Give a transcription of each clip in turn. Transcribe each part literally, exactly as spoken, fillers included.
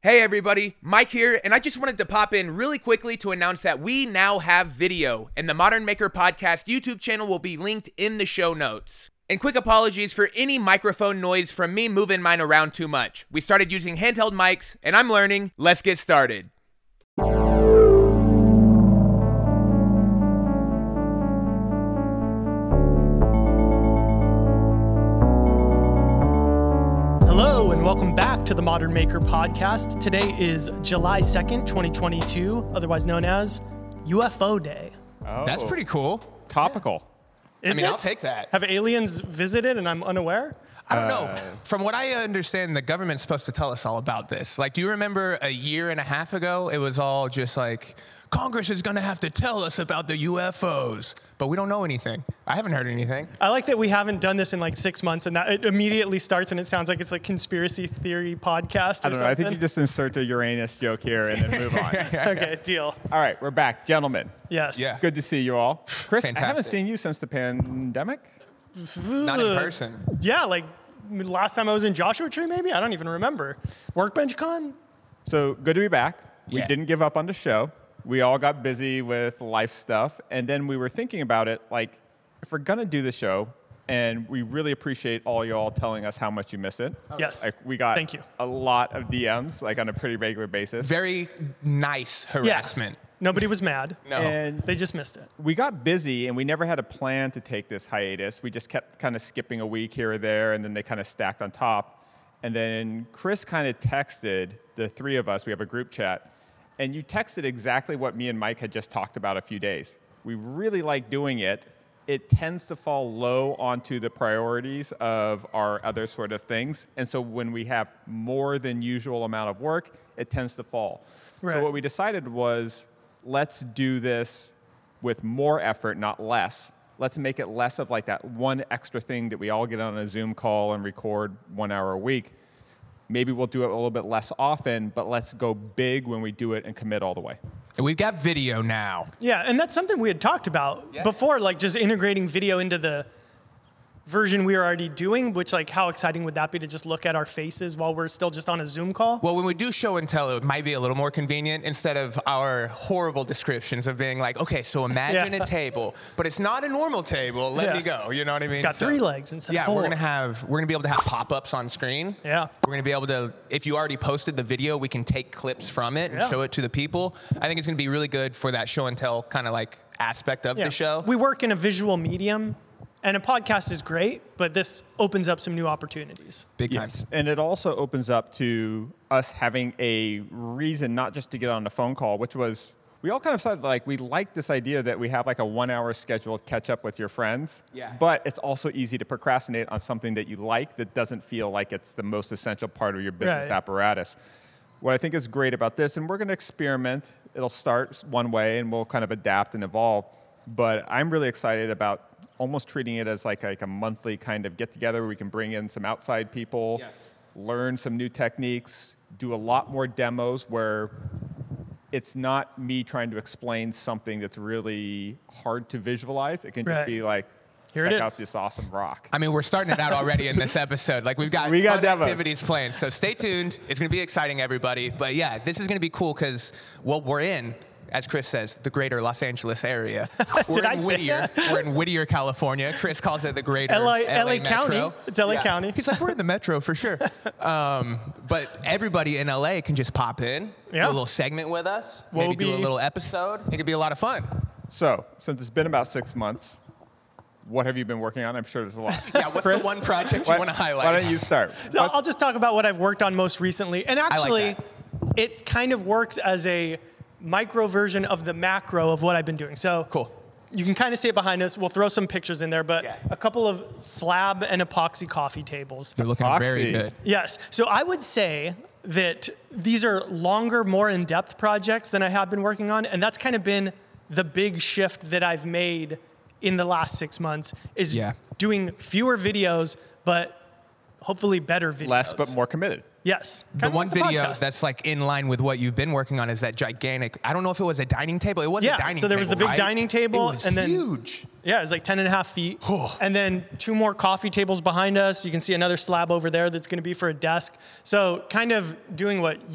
Hey everybody, Mike here, and I just wanted to pop in really quickly to announce that we now have video, and the Modern Maker Podcast YouTube channel will be linked in the show notes. And quick apologies for any microphone noise from me moving mine around too much. We started using handheld mics, and I'm learning. Let's get started. Hello and welcome back to the Modern Maker Podcast. Today is July second, twenty twenty-two, otherwise known as U F O Day. Oh. That's pretty cool. Topical. Is I mean, it? I'll take that. Have aliens visited and I'm unaware? I don't Uh, know. From what I understand, the government's supposed to tell us all about this. Like, do you remember a year and a half ago, it was all just like, Congress is going to have to tell us about the U F Os. But we don't know anything. I haven't heard anything. I like that we haven't done this in like six months and that it immediately starts and it sounds like it's like conspiracy theory podcast or I don't know. something. I think you just insert a Uranus joke here and then move on. Okay, deal. All right, we're back. Gentlemen, Yes. Yeah. good to see you all. Chris, I haven't Fantastic. seen you since the pandemic. Not in person. Yeah, like last time I was in Joshua Tree maybe? I don't even remember. Workbench Con? So good to be back. We Yeah. didn't give up on the show. We all got busy with life stuff. And then we were thinking about it, like, if we're going to do the show, and we really appreciate all y'all telling us how much you miss it. Yes. Like, we got Thank you. a lot of D Ms, like, on a pretty regular basis. Very nice harassment. Yeah. Nobody was mad. No. And They just missed it. we got busy and we never had a plan to take this hiatus. We just kept kind of skipping a week here or there, and then they kind of stacked on top. And then Chris kind of texted the three of us. We have a group chat. And you texted exactly what me and Mike had just talked about a few days. We really like doing it. It tends to fall low onto the priorities of our other sort of things. And so when we have more than usual amount of work, it tends to fall. Right. So what we decided was, let's do this with more effort, not less. Let's make it less of like that one extra thing that we all get on a Zoom call and record one hour a week. Maybe we'll do it a little bit less often, but let's go big when we do it and commit all the way. And we've got video now. Yeah, and that's something we had talked about Yeah. before, like just integrating video into the version we were already doing, which like how exciting would that be to just look at our faces while we're still just on a Zoom call? Well, when we do show and tell, it might be a little more convenient instead of our horrible descriptions of being like, okay, so imagine Yeah. a table, but it's not a normal table. Let Yeah. me go. You know what I mean? It's got So- three legs instead Yeah, of four. we're gonna have we're gonna be able to have pop-ups on screen. Yeah. We're gonna be able to, if you already posted the video, we can take clips from it and Yeah. show it to the people. I think it's gonna be really good for that show and tell kind of like aspect of Yeah. the show. We work in a visual medium, and a podcast is great, but this opens up some new opportunities. Big time. Yes, and it also opens up to us having a reason not just to get on a phone call, which was, we all kind of said like, we like this idea that we have like a one hour scheduled catch up with your friends, Yeah. but it's also easy to procrastinate on something that you like that doesn't feel like it's the most essential part of your business Right. apparatus. What I think is great about this, and we're going to experiment, it'll start one way and we'll kind of adapt and evolve, but I'm really excited about almost treating it as like, like a monthly kind of get together where we can bring in some outside people, Yes. learn some new techniques, do a lot more demos where it's not me trying to explain something that's really hard to visualize. It can just Right. be like, Here it check is. out this awesome rock. I mean, we're starting it out already in this episode. Like, we've got, We got fun demos. activities planned. So stay tuned. It's going to be exciting, everybody. But yeah, this is going to be cool because, well, we're in, as Chris says, the greater Los Angeles area. We're Did in I say Whittier. We're in Whittier, California. Chris calls it the greater L A, L A L A County. Metro. It's L A Yeah. County. He's like, we're in the metro for sure. Um, but everybody in L A can just pop in, Yeah. do a little segment with us, maybe do a Wobie. little episode. It could be a lot of fun. So, since it's been about six months, what have you been working on? I'm sure there's a lot. Yeah, what's Chris, the one project why- you want to highlight? Why don't you start? No, What's- I'll just talk about what I've worked on most recently. And actually, that. it kind of works as a micro version of the macro of what I've been doing. So Cool. you can kind of see it behind us. We'll throw some pictures in there, but Yeah. a couple of slab and epoxy coffee tables. They're looking Epoxy. very good. Yes. So I would say that these are longer, more in-depth projects than I have been working on, and that's kind of been the big shift that I've made in the last six months is Yeah. doing fewer videos, but hopefully better videos. Less but more committed. Yes. The Kind of one like video podcast. that's like in line with what you've been working on is that gigantic. I don't know if it was a dining table. It was Yeah, a dining table. so there was the big right? dining table, It was and then- huge. Yeah, it's like ten and a half feet. And then two more coffee tables behind us. You can see another slab over there that's going to be for a desk. So kind of doing what you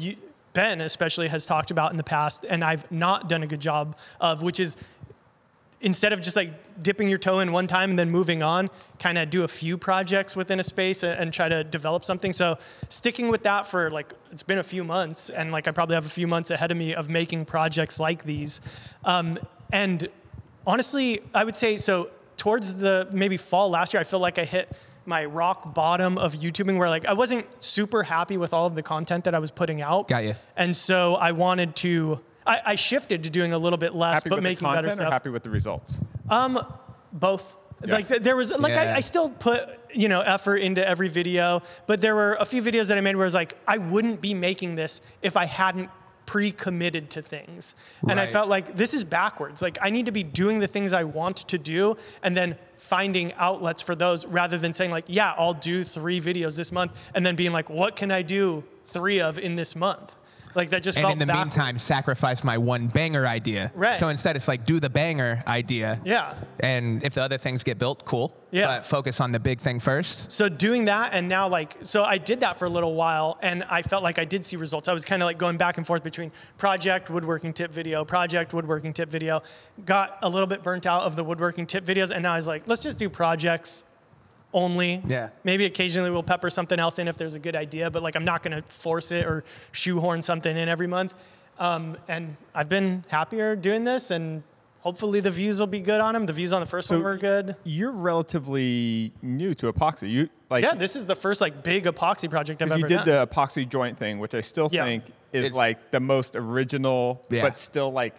Ben especially has talked about in the past, and I've not done a good job of, which is instead of just like dipping your toe in one time and then moving on, kind of do a few projects within a space and, and try to develop something. So sticking with that for like, it's been a few months, and like I probably have a few months ahead of me of making projects like these. Um, and honestly, I would say, so towards the maybe fall last year, I feel like I hit my rock bottom of YouTubing where like I wasn't super happy with all of the content that I was putting out. Got you. And so I wanted to, I, I shifted to doing a little bit less, Happy but with making the better content or stuff. happy with the results? Um, both. Yeah. Like th- there was, like Yeah. I, I still put, you know, effort into every video, but there were a few videos that I made where I was like, I wouldn't be making this if I hadn't pre-committed to things. And I Right. felt like this is backwards. Like I need to be doing the things I want to do and then finding outlets for those rather than saying like, yeah, I'll do three videos this month and then being like, what can I do three of in this month? Like that just And felt in the backwards. meantime, sacrifice my one banger idea. Right. So instead, it's like do the banger idea. Yeah. And if the other things get built, cool. Yeah. But focus on the big thing first. So doing that, and now like, so I did that for a little while, and I felt like I did see results. I was kind of like going back and forth between project, woodworking tip video, project, woodworking tip video. Got a little bit burnt out of the woodworking tip videos, and now I was like, let's just do projects only. Yeah. Maybe occasionally we'll pepper something else in if there's a good idea, but like I'm not going to force it or shoehorn something in every month. Um, and I've been happier doing this, and hopefully the views will be good on them. The views on the first So one were good. You're relatively new to epoxy. You like Yeah, this is the first like big epoxy project I've because ever you done. did the epoxy joint thing, which I still Yeah. think is It's- like the most original, Yeah. but still like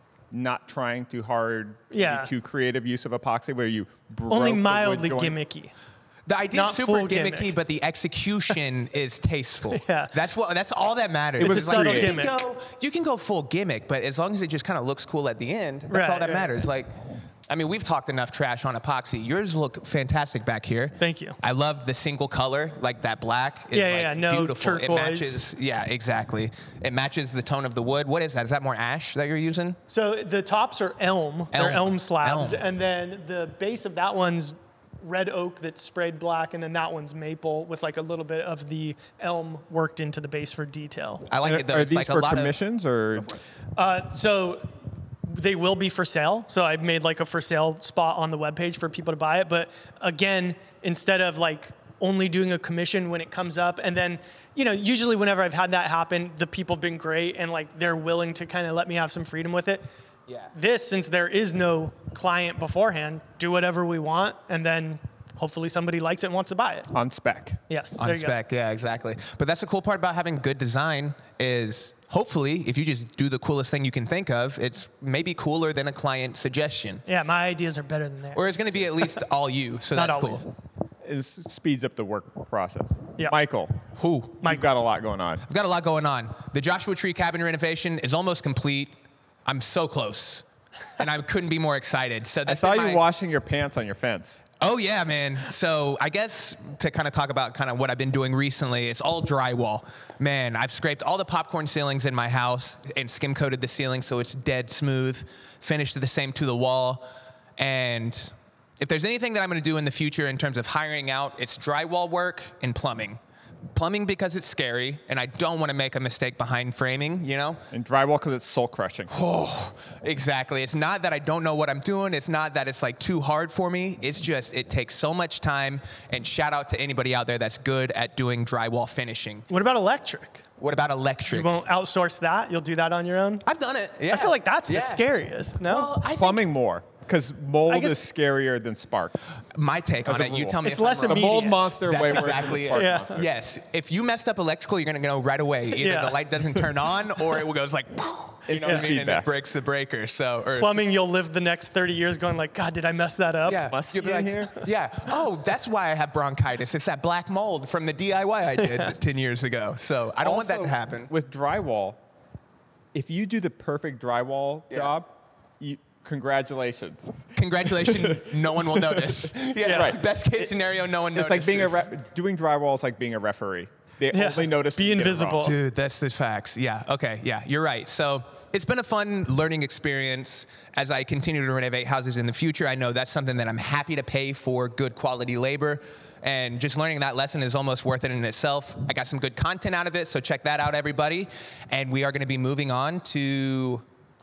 not trying too hard, Yeah. too creative use of epoxy where you broke Only the wood mildly joint. gimmicky. The idea Not is super full gimmicky, gimmick. but the execution is tasteful. Yeah. That's what. That's all that matters. It's a It's subtle you gimmick. Can go, you can go full gimmick, but as long as it just kind of looks cool at the end, that's Right, all that right. matters. Like, I mean, we've talked enough trash on epoxy. Yours look fantastic back here. Thank you. I love the single color, like that black. Is Yeah, yeah, like yeah, no beautiful. It turquoise. matches. Yeah, exactly. It matches the tone of the wood. What is that? Is that more ash that you're using? So the tops are elm. They're Elm. elm slabs. Elm. And then the base of that one's red oak that's sprayed black, and then that one's maple with like a little bit of the elm worked into the base for detail. I like And it though. Are It's these like a for lot of. commissions or? Uh, so they will be for sale. So I've made like a for sale spot on the webpage for people to buy it. But again, instead of like only doing a commission when it comes up, and then, you know, usually whenever I've had that happen, the people have been great and like they're willing to kind of let me have some freedom with it. Yeah. This, since there is no client beforehand, do whatever we want, and then hopefully somebody likes it and wants to buy it. On spec. Yes, On there you go. spec, yeah, exactly. But that's the cool part about having good design is hopefully if you just do the coolest thing you can think of, it's maybe cooler than a client suggestion. Yeah, my ideas are better than theirs. Or it's going to be at least all you, so Not that's always. cool. It speeds up the work process. Yeah. Michael, Who? you've got a lot going on. I've got a lot going on. The Joshua Tree cabin renovation is almost complete. I'm so close. And I couldn't be more excited. So I that's saw been you my- washing your pants on your fence. Oh yeah, man. So I guess to kind of talk about kind of what I've been doing recently, it's all drywall. Man, I've scraped all the popcorn ceilings in my house and skim coated the ceiling so it's dead smooth, finished the same to the wall. And if there's anything that I'm going to do in the future in terms of hiring out, it's drywall work and plumbing. Plumbing because it's scary and I don't want to make a mistake behind framing, you know? And drywall because it's soul crushing. Oh, exactly. It's not that I don't know what I'm doing. It's not that it's like too hard for me. It's just it takes so much time. And shout out to anybody out there that's good at doing drywall finishing. What about electric? What about electric? You won't outsource that? You'll do that on your own? I've done it. Yeah. I feel like that's Yeah. the scariest, no? Well, I think Plumbing more. Because I mold guess- is scarier than spark. my take As on a it, you rule. tell me It's if I'm less wrong. The immediate. mold monster That's way worse exactly than the spark it. Yeah. monster. Yes. If you messed up electrical, you're going to go right away. Either Yeah. the light doesn't turn on or it goes like, you know what I Instant mean? And it feedback. breaks the breaker. So, or Plumbing, you'll live the next thirty years going like, God, did I mess that up? Yeah, Musky you'll be in like, here? yeah. Oh, that's why I have bronchitis. It's that black mold from the D I Y I did ten years ago. So I don't want that to Also, happen. With drywall, if you do the perfect drywall Yeah. job, you, congratulations. Congratulations, no one will notice. Yeah, Yeah. Right. Best case scenario, no one It's notices. like being a re- doing drywall is like being a referee. They Yeah. only notice Be when you get it invisible. wrong. Dude, that's the facts. Yeah. Okay. Yeah, you're right. So it's been a fun learning experience as I continue to renovate houses in the future. I know that's something that I'm happy to pay for good quality labor. And just learning that lesson is almost worth it in itself. I got some good content out of it, so check that out, everybody. And we are going to be moving on to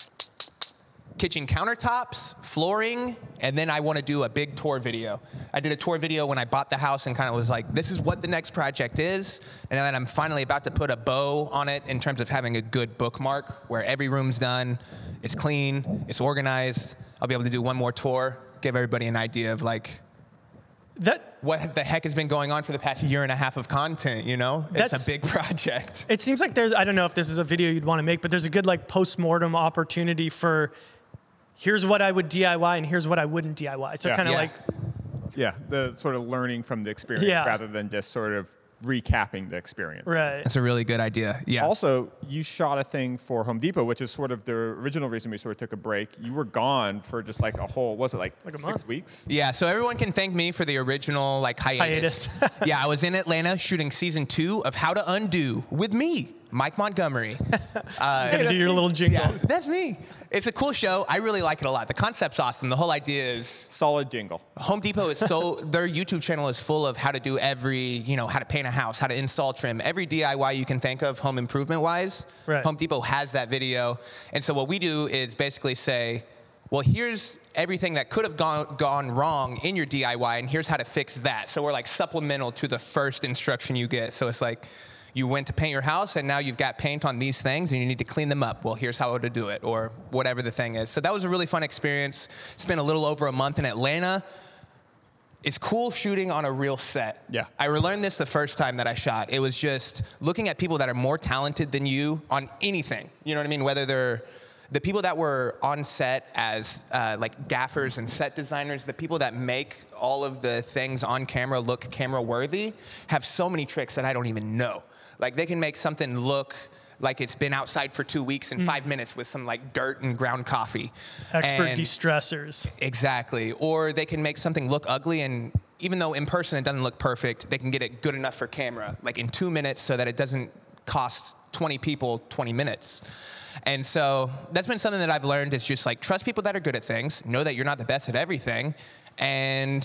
kitchen countertops, flooring, and then I want to do a big tour video. I did a tour video when I bought the house and kind of was like, this is what the next project is. And then I'm finally about to put a bow on it in terms of having a good bookmark where every room's done, it's clean, it's organized. I'll be able to do one more tour, give everybody an idea of like That what the heck has been going on for the past year and a half of content, you know? That's- It's a big project. it seems like there's, I don't know if this is a video you'd want to make, but there's a good like post-mortem opportunity for here's what I would D I Y and here's what I wouldn't D I Y. So Yeah. kind of Yeah. like, Yeah, the sort of learning from the experience Yeah. rather than just sort of recapping the experience. right. That's a really good idea. Yeah. Also, you shot a thing for Home Depot, which is sort of the original reason we sort of took a break. You were gone for just like a whole, was it like, Like a six month. weeks? Yeah, so everyone can thank me for the original like hiatus. Hiatus. Yeah, I was in Atlanta shooting season two of How to Undo with me, Mike Montgomery. Uh, Gotta do your little jingle. yeah, that's me. It's a cool show. I really like it a lot. The concept's awesome. The whole idea is Solid jingle. Home Depot is so, their YouTube channel is full of how to do every, you know, how to paint a house, how to install trim, every D I Y you can think of home improvement wise. Right. Home Depot has that video. And so what we do is basically say, well, here's everything that could have gone, gone wrong in your D I Y, and here's how to fix that. So we're like supplemental to the first instruction you get. So it's like, you went to paint your house, and now you've got paint on these things, and you need to clean them up. Well, here's how to do it, or whatever the thing is. So that was a really fun experience. Spent a little over a month in Atlanta. It's cool shooting on a real set. Yeah. I learned this the first time that I shot. It was just looking at people that are more talented than you on anything. You know what I mean? Whether they're the people that were on set as uh, like gaffers and set designers, the people that make all of the things on camera look camera worthy, have so many tricks that I don't even know. Like they can make something look like it's been outside for two weeks in Mm. five minutes with some like dirt and ground coffee. Expert And- de-stressors. Exactly. Or they can make something look ugly, and even though in person it doesn't look perfect, they can get it good enough for camera, like in two minutes so that it doesn't cost twenty people twenty minutes. And so that's been something that I've learned is just like trust people that are good at things, know that you're not the best at everything, and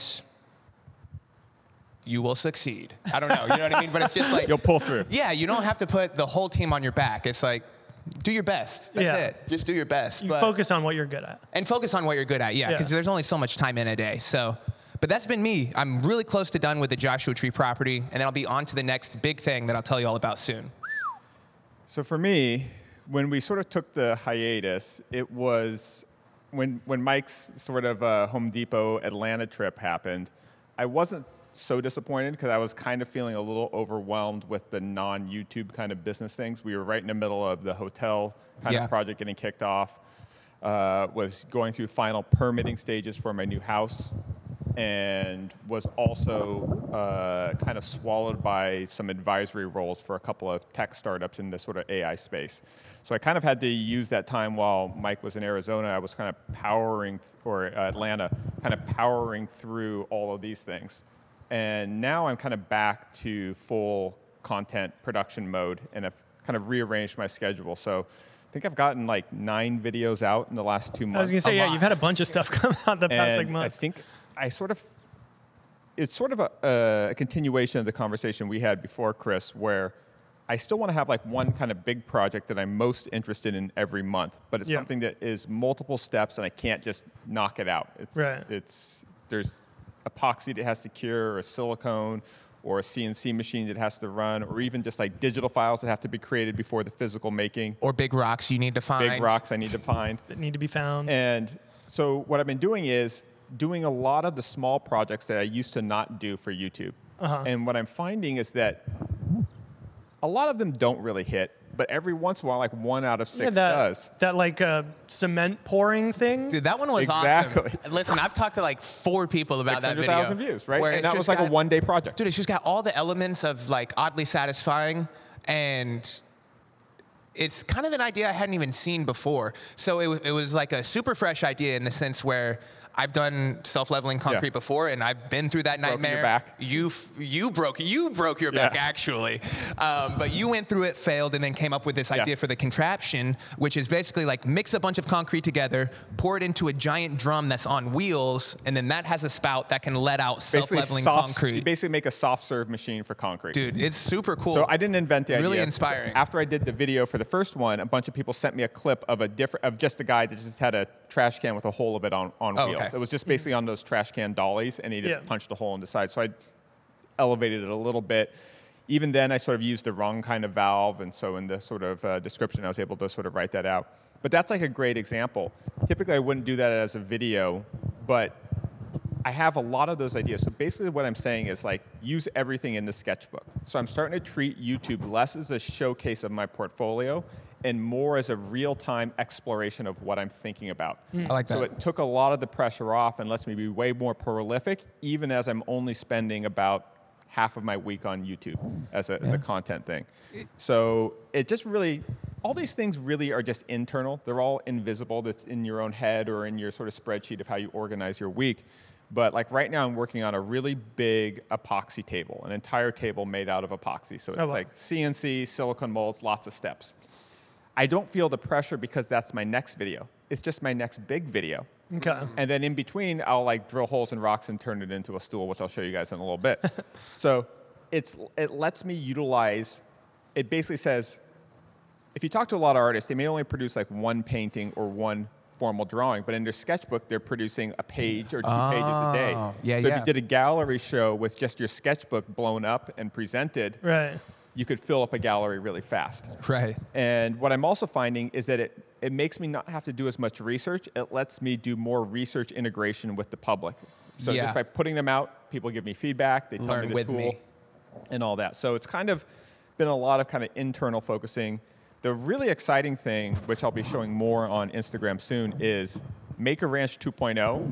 you will succeed. I don't know, you know what I mean? But it's just like, You'll pull through. yeah, you don't have to put the whole team on your back. It's like, do your best. That's Yeah. it. Just do your best. You But- focus on what you're good at. and focus on what you're good at, yeah, Yeah. because there's only so much time in a day. So, but that's been me. I'm really close to done with the Joshua Tree property, and then I'll be on to the next big thing that I'll tell you all about soon. So for me, when we sort of took the hiatus, it was when when Mike's sort of uh, Home Depot Atlanta trip happened. I wasn't so disappointed because I was kind of feeling a little overwhelmed with the non-YouTube kind of business things. We were right in the middle of the hotel kind Yeah. of project getting kicked off. Uh, was going through final permitting stages for my new house, and was also uh, kind of swallowed by some advisory roles for a couple of tech startups in this sort of A I space. So I kind of had to use that time while Mike was in Arizona. I was kind of powering, th- or uh, Atlanta, kind of powering through all of these things. And now I'm kind of back to full content production mode, and I've kind of rearranged my schedule. So I think I've gotten like nine videos out in the last two months. I was gonna say, A yeah, lot. you've had a bunch of stuff come out the past And like I month. think I sort of, it's sort of a, a continuation of the conversation we had before, Chris, where I still want to have like one kind of big project that I'm most interested in every month, but it's Yeah. something that is multiple steps and I can't just knock it out. It's, Right. it's there's epoxy that has to cure, or silicone, or a C N C machine that has to run, or even just like digital files that have to be created before the physical making. Or big rocks you need to find. Big rocks I need to find. that need to be found. And so what I've been doing is doing a lot of the small projects that I used to not do for YouTube. Uh-huh. And what I'm finding is that a lot of them don't really hit, but every once in a while, like one out of six yeah, that, does. that like uh, cement pouring thing. Dude, that one was Exactly. awesome. Listen, I've talked to like four people about that video. six hundred thousand views, right? where And it's that just was like a got- one-day project. Dude, it's just got all the elements of like oddly satisfying, and it's kind of an idea I hadn't even seen before. So it, it was like a super fresh idea in the sense where I've done self-leveling concrete Yeah. before, and I've been through that Broken nightmare. your back. You you broke you broke your back Yeah. actually, um, but you went through it, failed, and then came up with this idea Yeah. for the contraption, which is basically like mix a bunch of concrete together, pour it into a giant drum that's on wheels, and then that has a spout that can let out Basically, self-leveling soft, concrete. you basically make a soft serve machine for concrete. Dude, it's super cool. So I didn't invent the idea. Really inspiring. So after I did the video for the first one, a bunch of people sent me a clip of a different of just a guy that just had a trash can with a hole of it on, on Oh, wheels. okay. It was just basically on those trash can dollies, and he just Yeah. punched a hole in the side. So I elevated it a little bit. Even then, I sort of used the wrong kind of valve, and so in the sort of uh, description, I was able to sort of write that out. But that's like a great example. Typically, I wouldn't do that as a video, but I have a lot of those ideas. So basically what I'm saying is like use everything in the sketchbook. So I'm starting to treat YouTube less as a showcase of my portfolio and more as a real-time exploration of what I'm thinking about. I like that. So it took a lot of the pressure off and lets me be way more prolific, even as I'm only spending about half of my week on YouTube as a, as a content thing. So it just really, all these things really are just internal. They're all invisible. That's in your own head or in your sort of spreadsheet of how you organize your week. But like right now, I'm working on a really big epoxy table, an entire table made out of epoxy. So it's Oh, wow. like C N C, silicone molds, lots of steps. I don't feel the pressure because that's my next video. It's just my next big video. Okay. And then in between, I'll like drill holes in rocks and turn it into a stool, which I'll show you guys in a little bit. So it's it lets me utilize, it basically says, if you talk to a lot of artists, they may only produce like one painting or one formal drawing, but in their sketchbook, they're producing a page or two Oh, pages a day. yeah, so yeah. if you did a gallery show with just your sketchbook blown up and presented, Right. you could fill up a gallery really fast. Right. And what I'm also finding is that it, it makes me not have to do as much research. It lets me do more research integration with the public. So Yeah. just by putting them out, people give me feedback, they tell Learn me the with tool me. and all that. So it's kind of been a lot of kind of internal focusing. The really exciting thing, which I'll be showing more on Instagram soon, is Maker Ranch two point oh.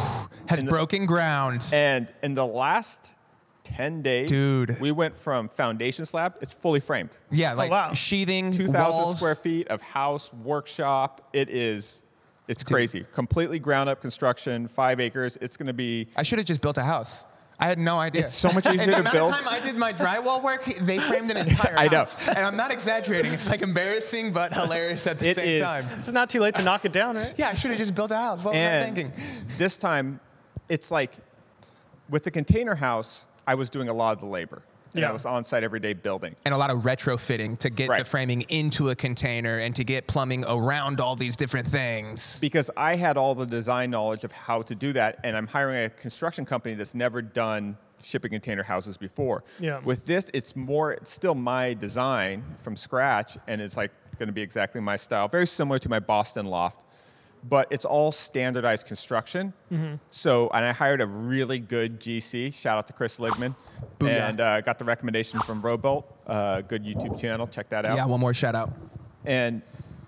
Has In the- broken ground. And in the last ten days, Dude. we went from foundation slab, it's fully framed. Yeah, like wow. sheathing, two thousand walls. square feet of house, workshop. It is, it's crazy. Completely ground up construction, five acres. It's going to be, I should have just built a house. I had no idea. It's so much easier And the to amount build. of time I did my drywall work, they framed an entire I know. house. And I'm not exaggerating. It's like embarrassing but hilarious at the It same is. time. It's not too late to knock it down, right? Yeah, I should have just built a house. What was I and thinking? this time, it's like, with the container house, I was doing a lot of the labor. And Yeah. I was on site every day building. And a lot of retrofitting to get the Right. framing into a container and to get plumbing around all these different things. Because I had all the design knowledge of how to do that, and I'm hiring a construction company that's never done shipping container houses before. Yeah. With this, it's more, it's still my design from scratch, and it's like going to be exactly my style, very similar to my Boston loft, but it's all standardized construction. Mm-hmm. So, and I hired a really good G C. Shout out to Chris Ligman, Booyah. and uh, got the recommendation from Robolt, uh, good YouTube channel. Check that out. Yeah, one more shout out. And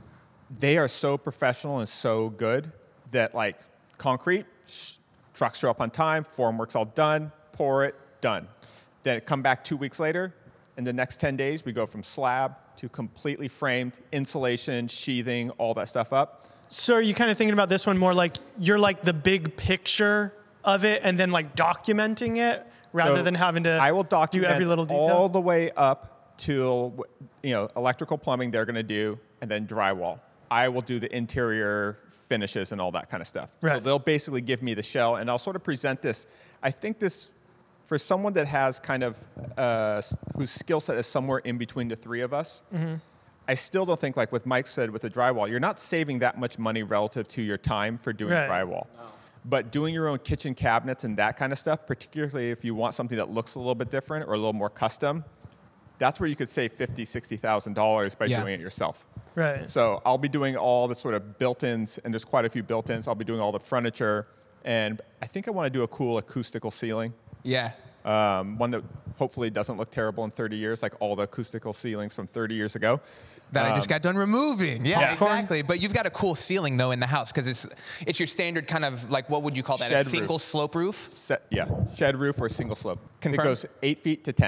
they are so professional and so good that like concrete, sh- trucks show up on time, formwork's all done, pour it, done. Then it come back two weeks later. In the next ten days, we go from slab to completely framed, insulation, sheathing, all that stuff up. So are you kind of thinking about this one more like you're like the big picture of it and then like documenting it rather So than having to I will document do every little detail? all the way up till, you know, electrical plumbing they're going to do, and then drywall. I will do the interior finishes and all that kind of stuff. So Right. they'll basically give me the shell, and I'll sort of present this. I think this, for someone that has kind of, uh, s- whose skill set is somewhere in between the three of us, Mm-hmm. I still don't think, like what Mike said with the drywall, you're not saving that much money relative to your time for doing Right. drywall. But doing your own kitchen cabinets and that kind of stuff, particularly if you want something that looks a little bit different or a little more custom, that's where you could save fifty thousand dollars, sixty thousand dollars by Yeah. doing it yourself. Right. So I'll be doing all the sort of built-ins, and there's quite a few built-ins. I'll be doing all the furniture, and I think I want to do a cool acoustical ceiling, Yeah. um, one that hopefully doesn't look terrible in thirty years, like all the acoustical ceilings from thirty years ago. That I just got done removing. Yeah, yeah. exactly. But you've got a cool ceiling though in the house because it's it's your standard kind of like what would you call that? Shed a single roof. slope roof? Set, yeah, shed roof or single slope. Confirm. It goes eight feet to ten.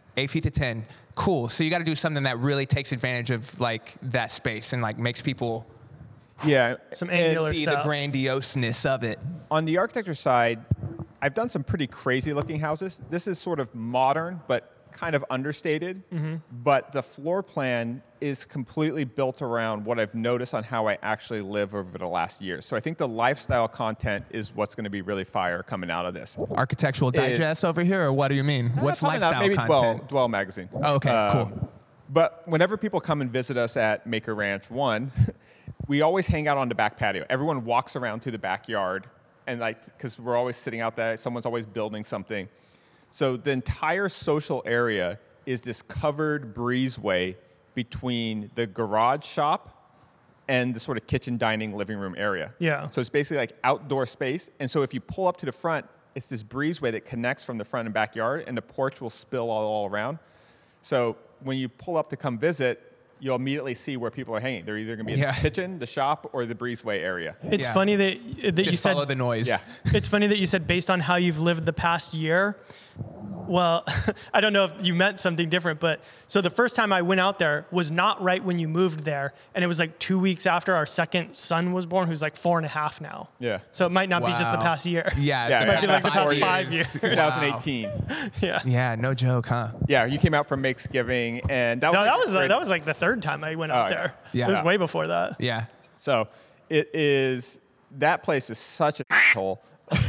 Eight feet to ten. Cool. So you got to do something that really takes advantage of like that space and like makes people Yeah. Some and angular see the stuff. grandioseness of it. On the architecture side, I've done some pretty crazy looking houses. This is sort of modern, but kind of understated. Mm-hmm. But the floor plan is completely built around what I've noticed on how I actually live over the last year. So I think the lifestyle content is what's going to be really fire coming out of this. Architectural Digest over here, or what do you mean? What's Probably not, lifestyle maybe content? Dwell, Dwell magazine. Oh, okay, Um, cool. But whenever people come and visit us at Maker Ranch, one, we always hang out on the back patio. Everyone walks around to the backyard, and like, because we're always sitting out there, someone's always building something. So the entire social area is this covered breezeway between the garage shop and the sort of kitchen, dining, living room area. Yeah. So it's basically like outdoor space. And so if you pull up to the front, it's this breezeway that connects from the front and backyard, and the porch will spill all, all around. So when you pull up to come visit, you'll immediately see where people are hanging. They're either going to be in Yeah. the kitchen, the shop, or the breezeway area. It's Yeah. funny that that you Just said follow the noise. Yeah. It's funny that you said based on how you've lived the past year. Well, I don't know if you meant something different, but so the first time I went out there was not right when you moved there, and it was like two weeks after our second son was born, who's like four and a half now. Yeah. So it might not be just the Wow. past year. Yeah. Yeah, the it might be like the past past five years. twenty eighteen. Yeah. Yeah, no joke, huh? Yeah, you came out from Makesgiving, and that was No, like that a was uh, great- that was like the third time I went out Oh, yeah. there. Yeah. It was way before that. Yeah. So it is, that place is such a hole.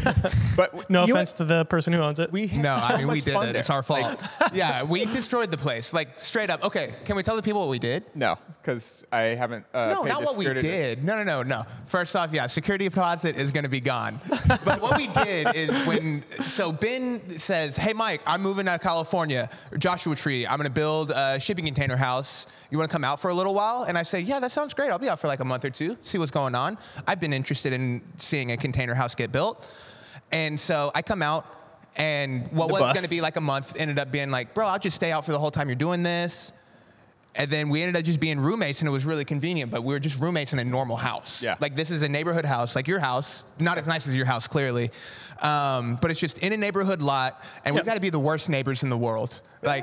But No you know offense to the person who owns it. what? We had No, so I mean, we much did fun it. there. It's our fault. Like, Yeah, we destroyed the place. Like, straight up. Okay, can we tell the people what we did? no, because I haven't uh, No, paid not the what we security- did. No, no, no, no. First off, yeah, security deposit is going to be gone. But what we did is when, so Ben says, hey, Mike, I'm moving to California, Joshua Tree. I'm going to build a shipping container house. You want to come out for a little while? And I say, yeah, that sounds great. I'll be out for like a month or two, see what's going on. I've been interested in seeing a container house get built. And so I come out, and what The was bus. going to be like a month ended up being like, bro, I'll just stay out for the whole time you're doing this. And then we ended up just being roommates, and it was really convenient, but we were just roommates in a normal house. Yeah. Like, this is a neighborhood house, like your house. Not as nice as your house, clearly. Um, but it's just in a neighborhood lot, and we've Yep. got to be the worst neighbors in the world. Like,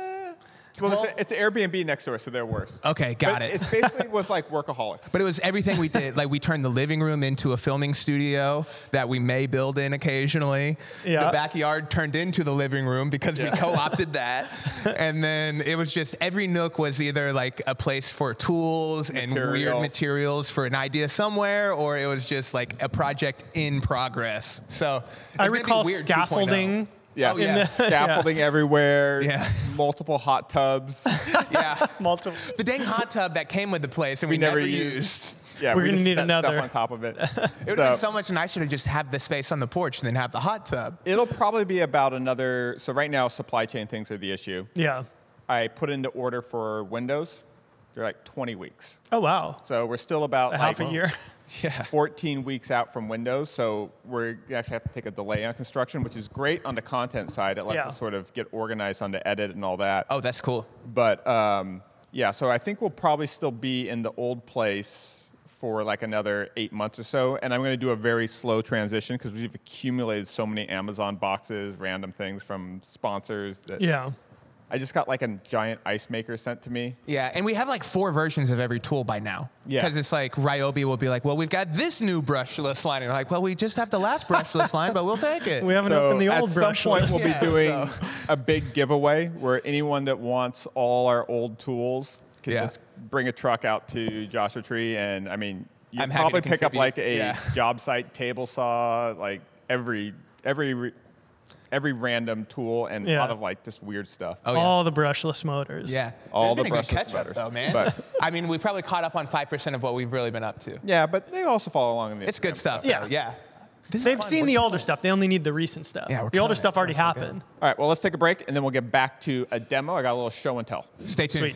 Well, it's, a, it's an Airbnb next door, so they're worse. okay, got But it. It basically was like workaholics. But it was everything we did. Like, we turned the living room into a filming studio that we may build in occasionally. Yeah. The backyard turned into the living room because we Yeah. co-opted that. And then it was just every nook was either like a place for tools and weird Materials. materials for an idea somewhere, or it was just like a project in progress. So it I was gonna be recall weird two point oh. scaffolding. yeah, Oh, yeah. scaffolding everywhere. Yeah. Multiple hot tubs. Yeah. Multiple. The dang hot tub that came with the place and we, We never used. used. Yeah, We're we gonna just need set another. stuff on top of it. It would have So- been so much nicer to just have the space on the porch and then have the hot tub. It'll probably be about another. So right now, supply chain things are the issue. Yeah. I put into order for Windows. They're like twenty weeks. Oh wow. So we're still about A like half a year. Yeah. fourteen weeks out from Windows. So we're we actually have to take a delay on construction, which is great on the content side. It lets Yeah. us sort of get organized on the edit and all that. Oh, that's cool. But um, yeah, so I think we'll probably still be in the old place for like another eight months or so. And I'm going to do a very slow transition because we've accumulated so many Amazon boxes, random things from sponsors that Yeah. I just got like a giant ice maker sent to me. Yeah, and we have like four versions of every tool by now. Yeah. Because it's like Ryobi will be like, well, we've got this new brushless line. And you're like, well, we just have the last brushless line, but we'll take it. We haven't So opened the at old some brush point list. we'll Yeah, be doing so- a big giveaway where anyone that wants all our old tools can Yeah. just bring a truck out to Joshua Tree. And I mean, you I'm happy probably to pick up contribute. like a Yeah. job site table saw, like every every re- every random tool, and a Yeah. lot of like just weird stuff. Oh, yeah. All the brushless motors. Yeah. All There's the been a good brushless catch up, butters. though, man. But- I mean, we probably caught up on five percent of what we've really been up to. Yeah, but they also follow along in the It's good Instagram stuff. Yeah. though, Yeah. This is They've fun. seen We're the killing older it. stuff. They only need the recent stuff. Yeah, we're the older killing stuff it. already We're so good. happened. All right, well, let's take a break, and then we'll get back to a demo. I got a little show and tell. Stay tuned. Sweet.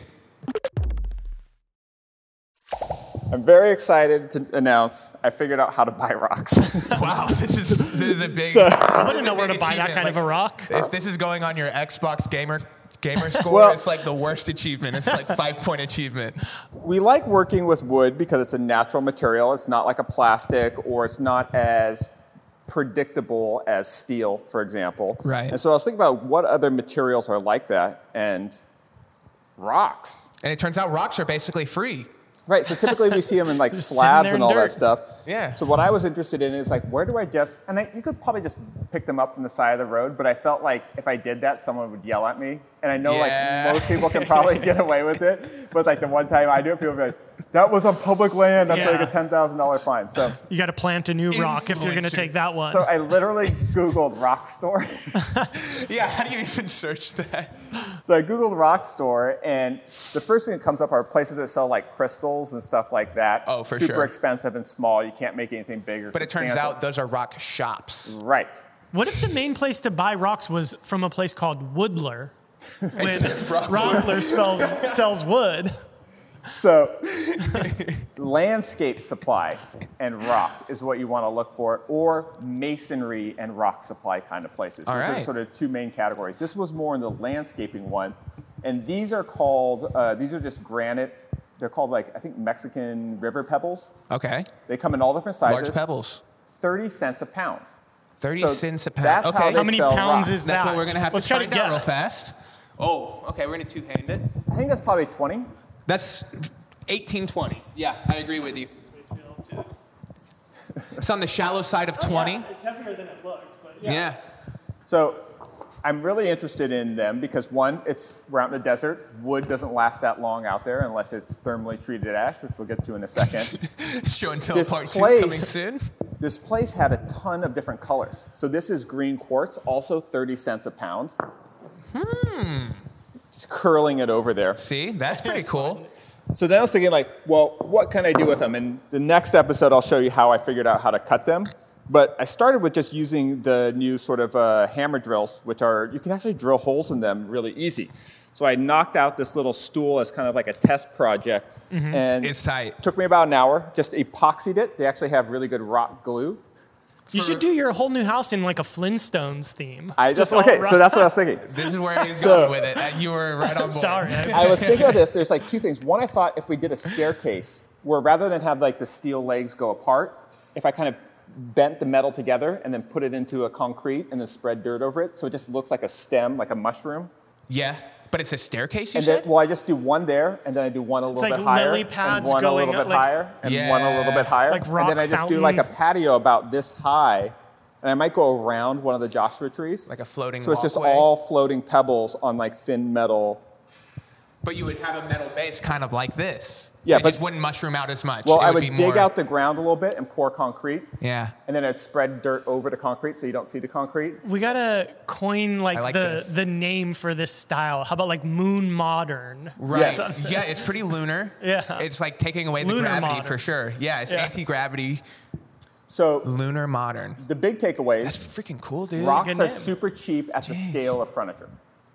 I'm very excited to announce I figured out how to buy rocks. Wow, this is this is a big. I wouldn't know where to buy that achievement. kind of a Like, rock. If this is going on your Xbox gamer gamer score, Well- it's like the worst achievement. It's like five point achievement. We like working with wood because it's a natural material. It's not like a plastic, or it's not as predictable as steel, for example. Right. And so I was thinking about what other materials are like that, and rocks. And it turns out rocks are basically free. Right, so typically we see them in like Just slabs sitting and there in all that dirt. stuff. Yeah. So what I was interested in is like, where do I just, and I, you could probably just pick them up from the side of the road, but I felt like if I did that, someone would yell at me. And I know Yeah. like most people can probably get away with it, but like the one time I do it, people be like, that was on public land, that's Yeah. like a ten thousand dollars fine. So, You got to plant a new rock if you're going to Influencer. take that one. so I literally Googled rock store. Yeah, how do you even search that? So I Googled rock store, and the first thing that comes up are places that sell like crystals and stuff like that. Oh, for Super sure. expensive and small. You can't make anything bigger. But it turns out those are rock shops. Right. What if the main place to buy rocks was from a place called Woodler? When Rock- Rockler spells, sells wood. So landscape supply and rock is what you want to look for, or masonry and rock supply kind of places. All Those are right. sort of two main categories. This was more in the landscaping one, and these are called, uh, these are just granite. They're called like, I think Mexican river pebbles. Okay. They come in all different sizes. Large pebbles. thirty cents a pound. thirty So cents a pound. that's okay. how they How many sell pounds rocks. is That's that? what we're going to have Let's to try find to out real guess. fast. Oh, okay, we're going to two-hand it. I think that's probably twenty. That's eighteen twenty. Yeah, I agree with you. It's on the shallow side of twenty. It's heavier than it looked, but Yeah. So I'm really interested in them because one, it's we're out in the desert. Wood doesn't last that long out there unless it's thermally treated ash, which we'll get to in a second. Show and tell This part two place- coming soon. This place had a ton of different colors. So this is green quartz, also thirty cents a pound. Hmm. Just curling it over there. See, that's pretty cool. So then I was thinking like, well, what can I do with them? And the next episode, I'll show you how I figured out how to cut them. But I started with just using the new sort of uh, hammer drills, which are, you can actually drill holes in them really easy. So I knocked out this little stool as kind of like a test project. And It's tight. it took me about an hour, just epoxied it. They actually have really good rock glue. You should do your whole new house in like a Flintstones theme. I just, all okay, rock. so that's what I was thinking. This is where he's So- going with it. Uh, You were right on board. Sorry. I- I was thinking of this. There's like two things. One, I thought if we did a staircase where rather than have like the steel legs go apart, if I kind of bent the metal together and then put it into a concrete and then spread dirt over it, so it just looks like a stem, like a mushroom. Yeah, but it's a staircase, you And then, said? well, I just do one there, and then I do one a little like bit higher, lily and pads one a going little up, bit like- higher, and one a little Yeah. bit higher, Like and rock then I just do fountain. like a patio about this high, and I might go around one of the Joshua trees, Like a floating so it's just walkway? all floating pebbles on like thin metal. But you would have a metal base kind of like this. Yeah, it but- just wouldn't mushroom out as much. Well, it I would would be dig more, out the ground a little bit and pour concrete. Yeah. And then I'd spread dirt over the concrete so you don't see the concrete. We gotta coin like, I like the this. the name for this style. How about like moon modern? Right. Yes. Yeah, it's pretty lunar. Yeah. It's like taking away the Lunar gravity modern. for sure. Yeah, it's Yeah. anti-gravity, So lunar modern. the big takeaways, That's freaking cool, dude. rocks good are name. super cheap at the scale of furniture.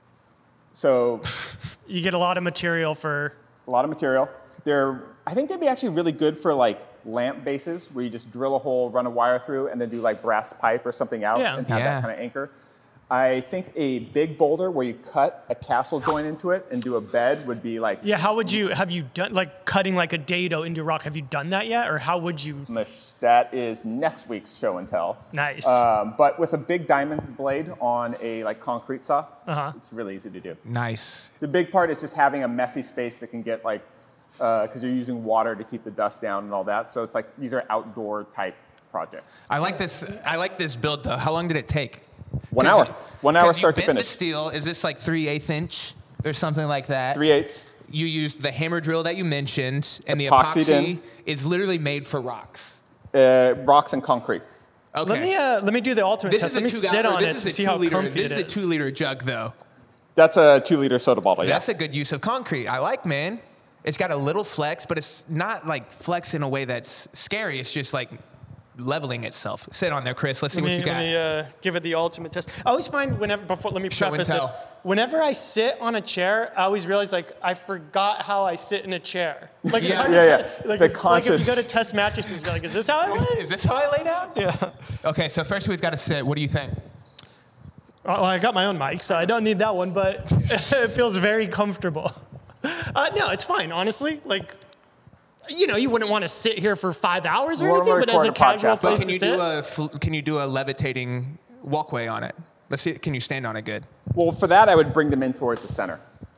So You get a lot of material for. a lot of material. They're, I think they'd be actually really good for like lamp bases where you just drill a hole, run a wire through, and then do like brass pipe or something out Yeah. and have Yeah. that kind of anchor. I think a big boulder where you cut a castle joint into it and do a bed would be like Yeah, how would you have you done like cutting like a dado into rock? Have you done that yet, or how would you? mush. That is next week's show and tell. Nice. Um, but with a big diamond blade on a like concrete saw, Uh-huh. it's really easy to do. Nice. The big part is just having a messy space that can get like, because you're using water to keep the dust down and all that. So it's like these are outdoor type projects. I like this. I like this build though. How long did it take? One 'Cause hour. you- One hour 'cause you start to bent finish. the steel. Is this like three eighth inch or something like that? Three eighths. You used the hammer drill that you mentioned, and the Epoxied epoxy in. is literally made for rocks. Uh, rocks and concrete. Okay. Let me uh, let me do the ultimate this test. is a Let me two sit on this it is to a see two how liter, comfy This it is a is. two liter jug though. That's a two liter soda bottle. Yeah. That's a good use of concrete. I like, man. It's got a little flex, but it's not like flex in a way that's scary. It's just like leveling itself. Sit on there, Chris. Let's see Let what me, you got. let me uh, give it the ultimate test. I always find whenever before let me Show and preface this. tell. Whenever I sit on a chair, I always realize like I forgot how I sit in a chair. Like Yeah. kind Yeah, of- yeah. Like, The it's- like if conscious- you go to test mattresses, you're like, is this how I lay? Is this how I lay down? Yeah. Okay, so first we've got to sit. What do you think? Well, I got my own mic, so I don't need that one, but it feels very comfortable. Uh, no, it's fine, honestly. Like, You know, you wouldn't want to sit here for five hours or Well, anything, we're but as a recording a casual podcast. place Can to you sit. do a fl- can you do a levitating walkway on it? Let's see. Can you stand on it good? Well, for that, I would bring them in towards the center.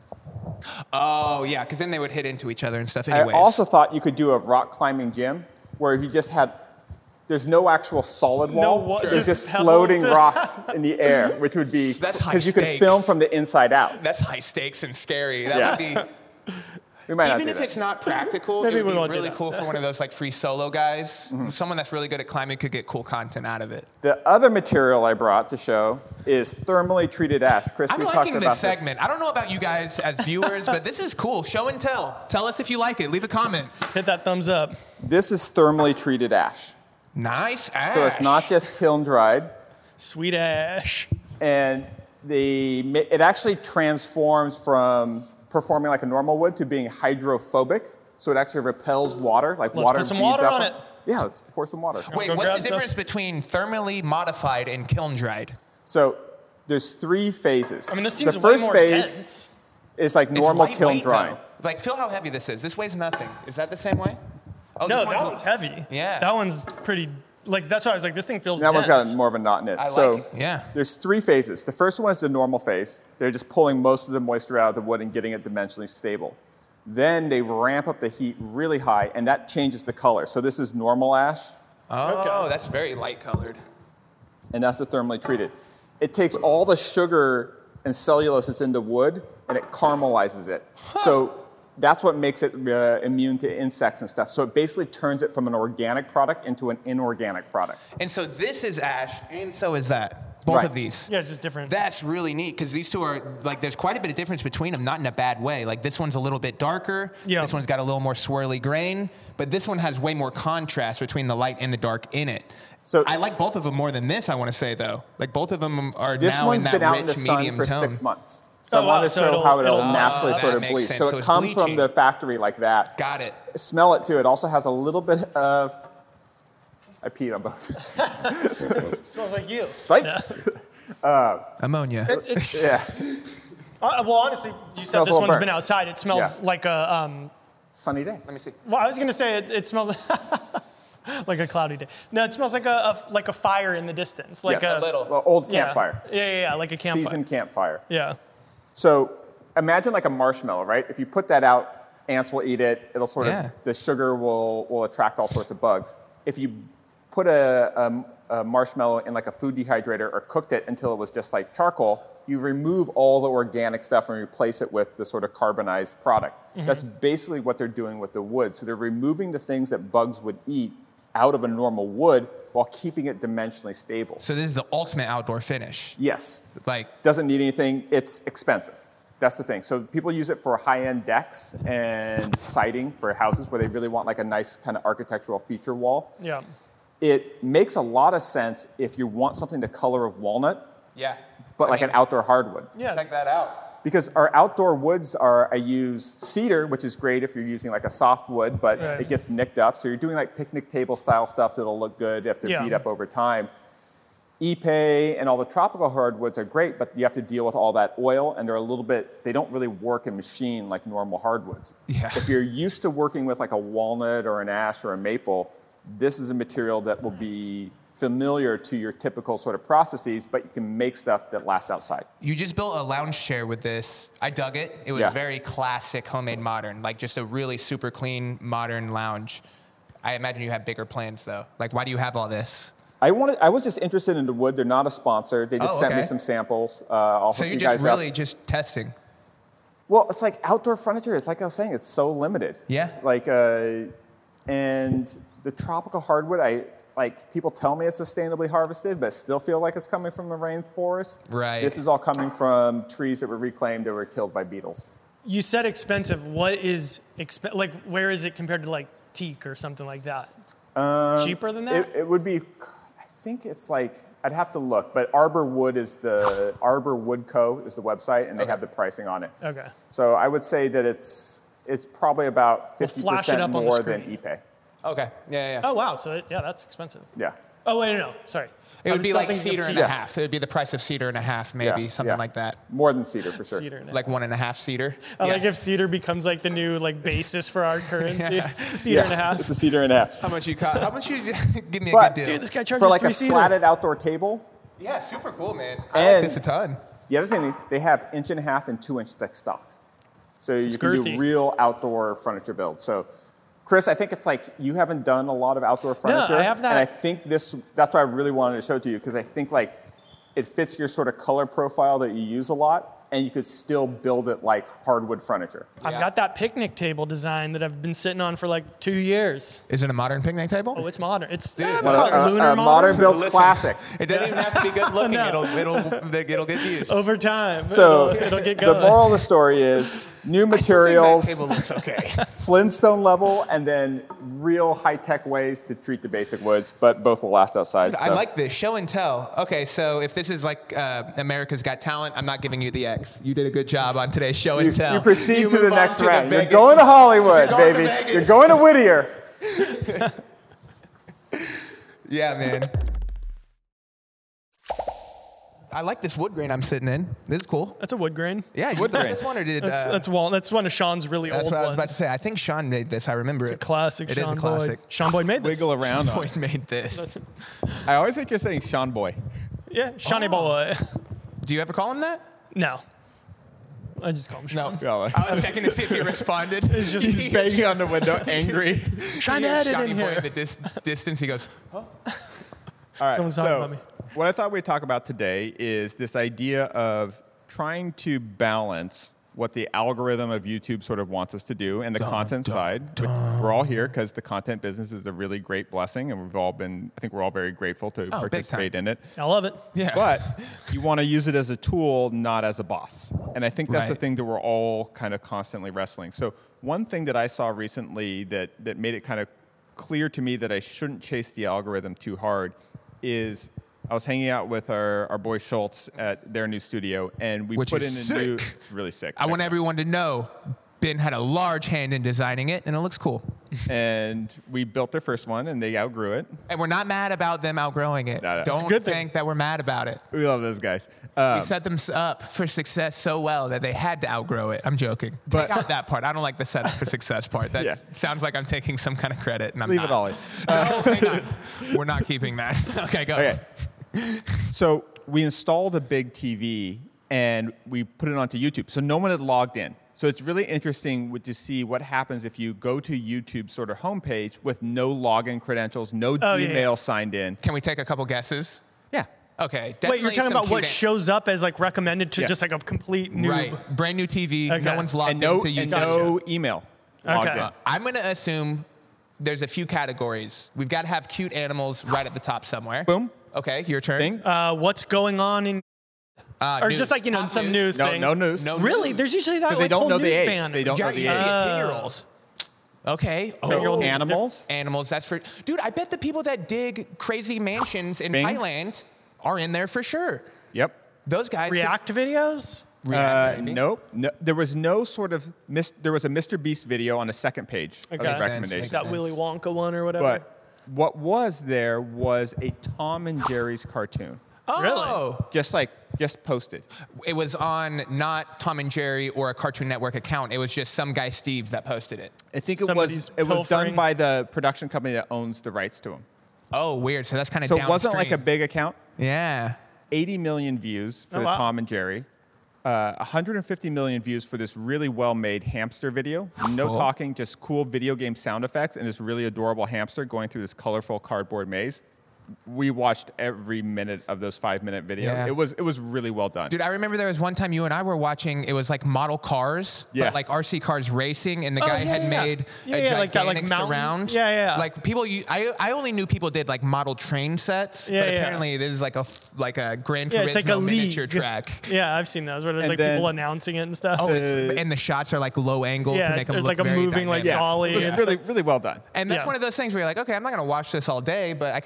Oh yeah, because then they would hit into each other and stuff. Anyways. I also thought you could do a rock climbing gym where if you just had, there's no actual solid wall. wa- There's Sure. just Pebbles floating to- rocks in the air, which would be, That's high because you could stakes. film from the inside out. That's high stakes and scary. That Yeah. would be. We might not Even do if that. it's not practical, Maybe it would we be won't do really that. cool for one of those like free solo guys. Someone that's really good at climbing could get cool content out of it. The other material I brought to show is thermally treated ash. Chris, I'm we liking talked this about segment. I don't know about you guys as viewers, but this is cool. Show and tell. Tell us if you like it. Leave a comment. Hit that thumbs up. This. This is thermally treated ash. Nice ash. So it's not just kiln dried, Sweet ash. and the it actually transforms from performing like a normal wood to being hydrophobic. So it actually repels water, like Let's water put some beads water up on it. Yeah, let's pour some water. Wait, Go what's grab the some. difference between thermally modified and kiln dried? So there's three phases. I mean, this seems the way first more phase dense. is like It's normal kiln lightweight, drying. though. Like, feel how heavy this is. This weighs nothing. Is that the same way? Oh, No, this that one's- one's heavy. Yeah. That one's pretty, like, that's why I was like, this thing feels That one's dense. got a, more of a knot in it. I like so it, yeah. there's three phases. The first one is the normal phase. They're just pulling most of the moisture out of the wood and getting it dimensionally stable. Then they ramp up the heat really high, and that changes the color. So this is normal ash, Oh, Okay. that's very light colored. and that's the thermally treated. It takes all the sugar and cellulose that's in the wood, and it caramelizes it. So that's what makes it uh, immune to insects and stuff. So it basically turns it from an organic product into an inorganic product. And so this is ash, and so is that. Both Right. of these. Yeah, it's just different. That's really neat because these two are like there's quite a bit of difference between them, not in a bad way. Like this one's a little bit darker. Yeah. This one's got a little more swirly grain, but this one has way more contrast between the light and the dark in it. So- I like both of them more than this. I want to say though, like both of them are This now one's in that been out rich in the sun medium for tone. six months. So Oh, I want wow. to So show it'll- how it'll, it'll- naturally Oh, sort that of makes bleach. sense. So So it it's comes from bleaching. the factory like that. Got it. Smell it too. It also has a little bit of. I peed on both. It smells like you. Psych. Ammonia. It's, Yeah. uh, well, honestly, you said Smells a this little one's burnt. been outside. It smells Yeah. like a, um, Sunny day. Let me see. well, I was going to say it, it smells like a cloudy day. No, it smells like a, a like a fire in the distance. Like Yes. a, little. Well, old yeah. campfire. Yeah, yeah, yeah, like a campfire. Seasoned campfire. Yeah. So imagine like a marshmallow, right? If you put that out, ants will eat it. It'll sort Yeah. of, the sugar will, will attract all sorts of bugs. If you put a, a, a marshmallow in like a food dehydrator or cooked it until it was just like charcoal, you remove all the organic stuff and replace it with the sort of carbonized product. Mm-hmm. That's basically what they're doing with the wood. So they're removing the things that bugs would eat out of a normal wood while keeping it dimensionally stable. So this is the ultimate outdoor finish. Yes, Like doesn't need anything. It's expensive. That's the thing. So people use it for high-end decks and siding for houses where they really want like a nice kind of architectural feature wall. Yeah. It makes a lot of sense if you want something the color of walnut, yeah. but I like mean, an outdoor hardwood. Yeah. Check that out. Because our outdoor woods are, I use cedar, which is great if you're using like a soft wood, but Right. it gets nicked up. So you're doing like picnic table style stuff that'll look good if they're Yeah. beat up over time. Ipe and all the tropical hardwoods are great, but you have to deal with all that oil, and they're a little bit, they don't really work in machine like normal hardwoods. Yeah. If you're used to working with like a walnut or an ash or a maple, this is a material that will be familiar to your typical sort of processes, but you can make stuff that lasts outside. You just built a lounge chair with this. I dug it. It was Yeah. very classic, homemade, modern, like just a really super clean, modern lounge. I imagine you have bigger plans though. Like, why do you have all this? I wanted. I was just interested in the wood. They're not a sponsor. They just Oh, sent me okay. some samples. Uh, I'll So hook you're you just guys up. really just testing. Well, it's like outdoor furniture. It's like I was saying. It's so limited. Yeah. Like, uh, and the tropical hardwood. I like people tell me it's sustainably harvested, but I still feel like it's coming from the rainforest. Right. This is all coming from trees that were reclaimed that were killed by beetles. You said expensive. What is exp- like? Where is it compared to like teak or something like that? Cheaper than that? It, it would be. I think it's like I'd have to look, but Arbor Wood is the Arbor Wood Co. is the website, and they Okay. have the pricing on it. Okay. So I would say that it's it's probably about We'll fifty flash it percent up on the more than screen. Ipe. Okay. Yeah, yeah. yeah. Oh wow. So it, yeah, that's expensive. Yeah. Oh, wait, no, no. Sorry. It I would was be still like thinking of cedar and cedar. a half. It would be the price of cedar and a half, maybe, Yeah, something yeah. like that. More than cedar, for sure. Cedar and a half. Like one and a half cedar. I like Yeah. if cedar becomes like the new like basis for our currency. Yeah. It's a cedar and a half. It's a cedar and a half. How much you cost? How much you give me a But- good deal? Dude, this guy charges For like three a cedar. slatted outdoor table. Yeah, super cool, man. I like And- this a ton. The other thing, they have inch and a half and two inch thick stock. So you can girthy. do real outdoor furniture builds. So, Chris, I think it's like you haven't done a lot of outdoor furniture. I have that. And I think this, that's why I really wanted to show it to you, because I think like it fits your sort of color profile that you use a lot, and you could still build it like hardwood furniture. I've Yeah. got that picnic table design that I've been sitting on for like two years. Is it a modern picnic table? Oh, it's modern. It's Dude, yeah, One call of it a, lunar a modern build Listen. classic. It doesn't even have to be good looking. No. It'll it'll it'll get used. Over time, So it'll, it'll get the going. moral of the story is new I still think that materials, table looks okay. Flintstone level, and then real high-tech ways to treat the basic woods, but both will last outside. I so. like this show and tell. Okay, so if this is like uh, America's Got Talent, I'm not giving you the X. You did a good job on today's show You, and tell. you proceed You to the move on next to round. You're Vegas. going to Hollywood, You're going to baby. Vegas. You're going to Whittier. Yeah, man. I like this wood grain I'm sitting in. This is cool. That's a wood grain. Yeah, you did this one or did That's uh, that's wall. That's one of Sean's really that's old what I was ones. about to say. I think Sean made this. I remember it. Classic It is Sean a classic. Boyd. Sean Boyd made this. Wiggle around. on Boyd it. made this. I always think you're saying Sean Boy. Yeah, Shawnee Oh. Boy. Do you ever call him that? No. I just call him Sean. Yeah, like- I was checking to see if he responded. It's just He's banging on the window, angry. Trying to edit Shawnee in Boy here. in the dis- distance. He goes, All right. Someone's talking so about me. what I thought we'd talk about today is this idea of trying to balance what the algorithm of YouTube sort of wants us to do and the content side. We're all here because the content business is a really great blessing, and we've all been, I think we're all very grateful to Oh, big time. participate in it. I love it. yeah. But you want to use it as a tool, not as a boss. And I think that's the Right. thing that we're all kind of constantly wrestling. So one thing that I saw recently that, that made it kind of clear to me that I shouldn't chase the algorithm too hard is I was hanging out with our, our boy Schultz at their new studio, and we Which put is in a new. sick. It's really sick. I want everyone to know Ben had a large hand in designing it, and it looks cool. And we built their first one, and they outgrew it. And we're not mad about them outgrowing it. No, no. It's a Don't good thing. think that we're mad about it. We love those guys. Um, We set them s- up for success so well that they had to outgrow it. I'm joking. But- Take out that part. I don't like the setup for success part. That Yeah. sounds like I'm taking some kind of credit, and I'm leave not. it all in. No, hang on. We're not keeping that. Okay, go. Okay. So we installed a big T V and we put it onto YouTube. So no one had logged in. So it's really interesting with- to see what happens if you go to YouTube's sort of homepage with no login credentials, no Oh, yeah, Gmail yeah. signed in. Can we take a couple guesses? Yeah. Okay. Wait, you're definitely talking some about what cute- shows up as like recommended to Yeah. just like a complete noob. Right. Brand new T V. Okay. No one's logged And no, into YouTube. and no email logged Okay. in. Uh, I'm going to assume there's a few categories. We've got to have cute animals right at the top somewhere. Boom. Okay, your turn. Thing. Uh, what's going on in, Uh, or news. just like you know, Top some news No, thing. no news. No Really? news. There's usually that Because like they don't whole know the news age. band. They don't Yeah, know the you age. get Uh, ten-year-olds. Okay. So Oh, animals. animals. That's for dude. I bet the people that dig crazy mansions in Bing. Thailand are in there for sure. Yep. Those guys. React videos. Uh, React, maybe? nope. No, there was no sort of mis- there was a Mister Beast video on the second page of Okay. the Makes recommendation. Makes That sense. Willy Wonka one or whatever. But what was there was a Tom and Jerry's cartoon, Oh, just like just posted. it was on not Tom and Jerry or a Cartoon Network account. It was just some guy Steve that posted it. I think it Somebody's was it was done pilfering. by the production company that owns the rights to them. Oh, weird. So that's kind of So it wasn't like a downstream. big account. Yeah. eighty million views for Oh, the wow. Tom and Jerry. Uh, one hundred fifty million views for this really well-made hamster video. No Cool. talking, just cool video game sound effects and this really adorable hamster going through this colorful cardboard maze. We watched every minute of those five-minute video. Yeah. It was it was really well done. Dude, I remember there was one time you and I were watching, it was like model cars, Yeah. but like R C cars racing, and the Oh, guy yeah, had yeah. made Yeah, a yeah, like that, like, gigantic mountain- surround. Yeah, yeah. Like people, you, I, I only knew people did like model train sets, Yeah, but yeah. apparently there's like a f- like a Gran yeah, Turismo it's like a miniature league. track. Yeah, I've seen those where there's And like then- people announcing it and stuff. Oh, it's, Uh, and the shots are like low angle Yeah, to make it's- them it's look like a very moving, like, dynamic. yeah, dolly it was and- really really well done. And that's Yeah. one of those things where you're like, okay, I'm not gonna watch this all day, but I can watch one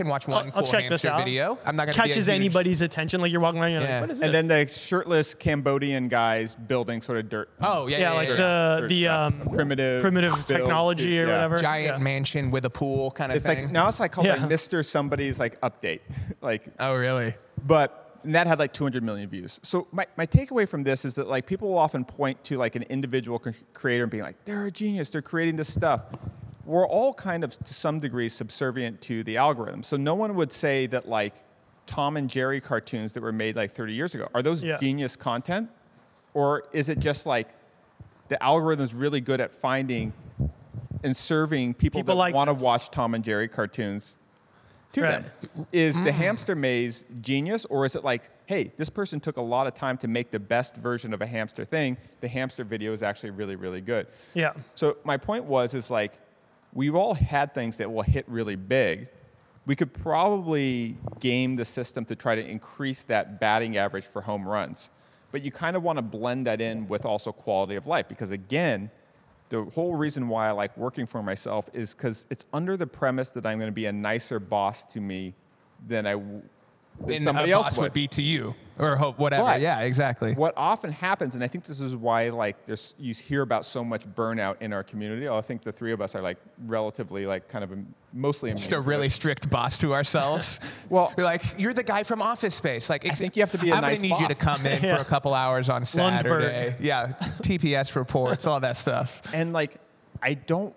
some cool I'll check this hamster out. video. I'm not gonna Catches be a huge, anybody's attention. Like you're walking around, you're Yeah. like, what is And this? then the shirtless Cambodian guys building sort of dirt. Oh yeah, yeah, yeah, like yeah, the dirt the stuff. um, primitive primitive builds, technology or yeah. whatever. giant Yeah. mansion with a pool kind of It's thing. like now it's like called Yeah. like Mister Somebody's like update, like. Oh really? But and that had like two hundred million views. So my, my takeaway from this is that like people will often point to like an individual c- creator and being like, they're a genius, they're creating this stuff. We're all kind of to some degree subservient to the algorithm. So no one would say that like Tom and Jerry cartoons that were made like thirty years ago, are those Yeah. genius content? Or is it just like the algorithm's really good at finding and serving people, People that like want to this. watch Tom and Jerry cartoons to Right. them? Is the hamster maze genius, or is it like, hey, this person took a lot of time to make the best version of a hamster thing. The hamster video is actually really, really good. Yeah. So my point was, is like, we've all had things that will hit really big. We could probably game the system to try to increase that batting average for home runs. But you kind of want to blend that in with also quality of life, because again, the whole reason why I like working for myself is because it's under the premise that I'm going to be a nicer boss to me than I w- than And somebody a else boss would. would be to you or hope whatever. But yeah, exactly. What often happens, and I think this is why like there's you hear about so much burnout in our community. I think the three of us are like relatively like kind of im- mostly Just immune a to really it. strict boss to ourselves. Well- you're like, you're the guy from Office Space. Like, I think you have to be a I'm nice gonna need you to boss. come in Yeah. for a couple hours on Saturday. Lundberg. Yeah, T P S reports, all that stuff. And like I don't.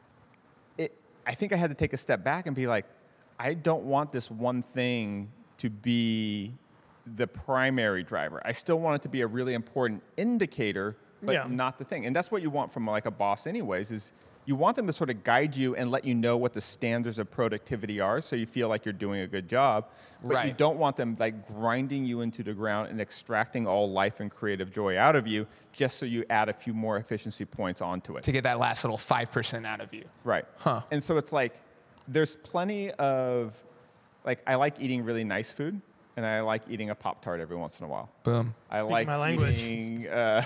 It. I think I had to take a step back and be like, I don't want this one thing to be the primary driver. I still want it to be a really important indicator, but Yeah. not the thing. And that's what you want from like a boss anyways, is you want them to sort of guide you and let you know what the standards of productivity are so you feel like you're doing a good job. But you Right. don't want them like grinding you into the ground and extracting all life and creative joy out of you just so you add a few more efficiency points onto it. To get that last little five percent out of you. Right. Huh. And so it's like there's plenty of like I like eating really nice food, and I like eating a Pop-Tart every once in a while. Boom. I like my language. eating uh,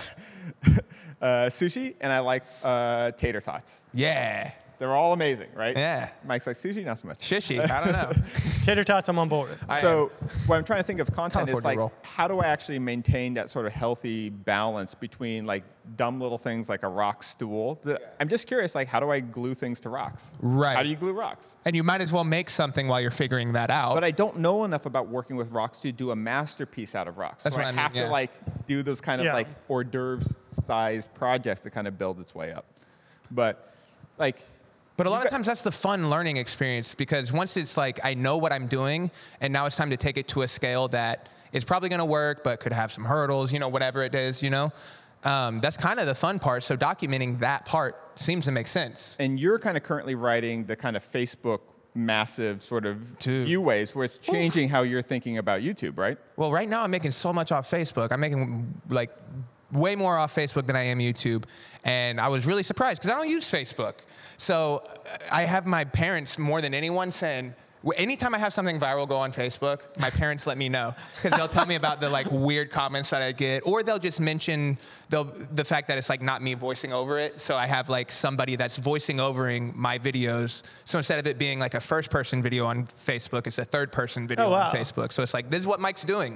uh, sushi, and I like uh, tater tots. Yeah. They're all amazing, right? Yeah. Mike's like sushi, not so much. Shishy. I don't know. Tater tots, I'm on board with. I So what I'm trying to think of content is California like, roll. how do I actually maintain that sort of healthy balance between like dumb little things like a rock stool? That, I'm just curious, like, how do I glue things to rocks? Right. How do you glue rocks? And you might as well make something while you're figuring that out. But I don't know enough about working with rocks to do a masterpiece out of rocks. That's so what I I mean, have yeah. to like do those kind of Yeah. like hors d'oeuvres sized projects to kind of build its way up. But like, But a you lot of got- times that's the fun learning experience, because once it's like I know what I'm doing and now it's time to take it to a scale that is probably going to work but could have some hurdles, you know, whatever it is, you know. Um, that's kind of the fun part. So documenting that part seems to make sense. and you're kind of currently writing the kind of Facebook massive sort of Dude. view ways where it's changing how you're thinking about YouTube, right? Well, right now I'm making so much off Facebook. I'm making like way more off Facebook than I am YouTube. And I was really surprised because I don't use Facebook. So uh, I have my parents more than anyone saying, w- anytime I have something viral go on Facebook, my parents let me know, because they'll tell me about the like weird comments that I get, or they'll just mention they'll, the fact that it's like not me voicing over it. So I have like somebody that's voicing overing my videos. So instead of it being like a first person video on Facebook, it's a third person video Oh, wow. on Facebook. So it's like, this is what Mike's doing.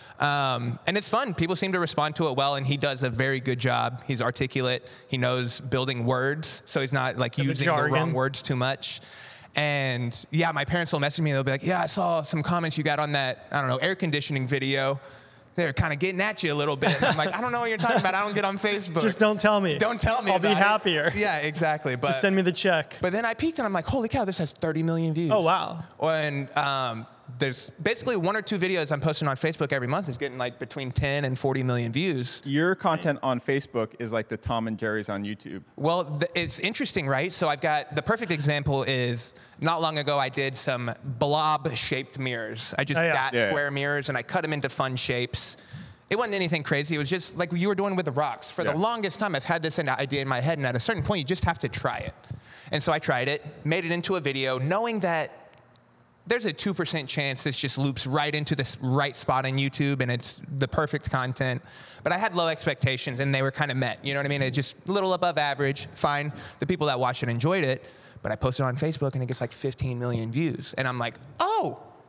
Um, and it's fun. People seem to respond to it well, and he does a very good job. He's articulate. He knows building words, so he's not like the using the jargon. wrong words too much. And yeah, my parents will message me. They'll be like, "Yeah, I saw some comments you got on that, I don't know, air conditioning video. They're kind of getting at you a little bit." And I'm like, "I don't know what you're talking about. I don't get on Facebook. Just don't tell me. Don't tell me. I'll be about it." happier. Yeah, exactly. But Just send me the check. but then I peeked and I'm like, "Holy cow, this has thirty million views." Oh, wow. And um, there's basically one or two videos I'm posting on Facebook every month is getting like between ten and forty million views. Your content on Facebook is like the Tom and Jerry's on YouTube. Well, th- it's interesting, right? So I've got the perfect example is not long ago I did some blob-shaped mirrors. I just Oh, yeah. got Yeah. square mirrors and I cut them into fun shapes. It wasn't anything crazy. It was just like you were doing with the rocks. For Yeah. the longest time, I've had this idea in my head, and at a certain point, you just have to try it. And so I tried it, made it into a video, knowing that there's a two percent chance this just loops right into this right spot on YouTube and it's the perfect content. But I had low expectations and they were kind of met. You know what I mean? It just a little above average, fine. The people that watched it enjoyed it, but I posted it on Facebook and it gets like fifteen million views. And I'm like, oh,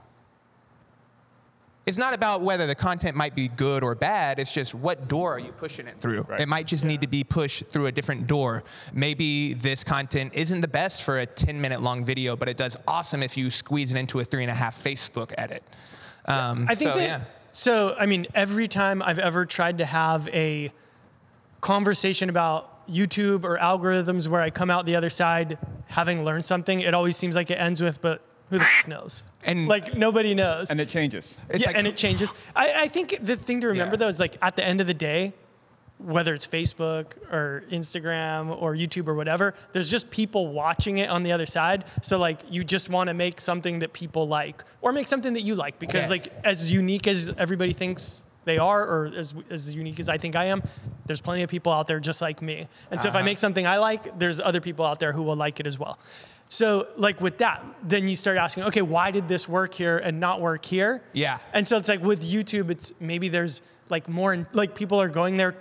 It's not about whether the content might be good or bad. It's just what door are you pushing it through? Right. It might just need to be pushed through a different door. Maybe this content isn't the best for a ten minute long video, but it does awesome if you squeeze it into a three and a half Facebook edit. Um, I think so, that, yeah. so, I mean, every time I've ever tried to have a conversation about YouTube or algorithms where I come out the other side having learned something, it always seems like it ends with, but who the f- knows? And like, nobody knows. And it changes. It's yeah, like- and it changes. I, I think the thing to remember, Yeah. though, is like at the end of the day, whether it's Facebook or Instagram or YouTube or whatever, there's just people watching it on the other side. So like you just want to make something that people like or make something that you like because Yes. like as unique as everybody thinks they are or as, as unique as I think I am, there's plenty of people out there just like me. And so if I Uh-huh. make something I like, there's other people out there who will like it as well. So like with that, then you start asking, okay, why did this work here and not work here? Yeah. And so it's like with YouTube, it's maybe there's like more, like people are going there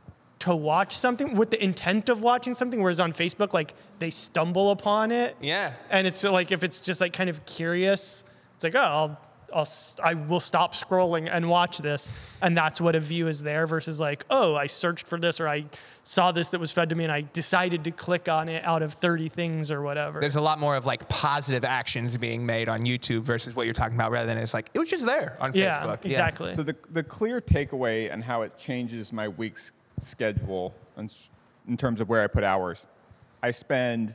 to watch something with the intent of watching something, whereas on Facebook, like they stumble upon it. Yeah. And it's like, if it's just like kind of curious, it's like, oh, I'll, I'll, s- I will stop scrolling and watch this. And that's what a view is there versus like, oh, I searched for this or I saw this that was fed to me and I decided to click on it out of thirty things or whatever. There's a lot more of like positive actions being made on YouTube versus what you're talking about rather than it's like, it was just there on yeah, Facebook. exactly. So the, the clear takeaway and how it changes my week's schedule in, s- in terms of where I put hours, I spend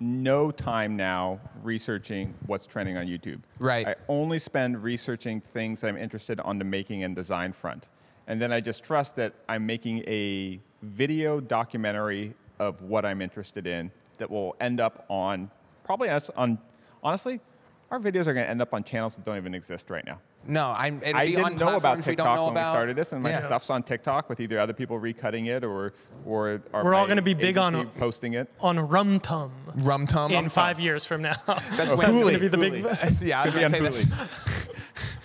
no time now researching what's trending on YouTube. Right. I only spend researching things that I'm interested on the making and design front. And then I just trust that I'm making a video documentary of what I'm interested in that will end up on, probably us on, honestly, our videos are going to end up on channels that don't even exist right now. No, I'm. It'll I be didn't on know about platforms we don't TikTok know when about. we started this, and my Yeah. stuff's on TikTok with either other people recutting it or or, or We're all my gonna be big on- agency posting it. on Rum Tum Rum Tum. in five years from now. That's That's when going to be the big. Yeah, I was Could be on gonna say Hulu. that's,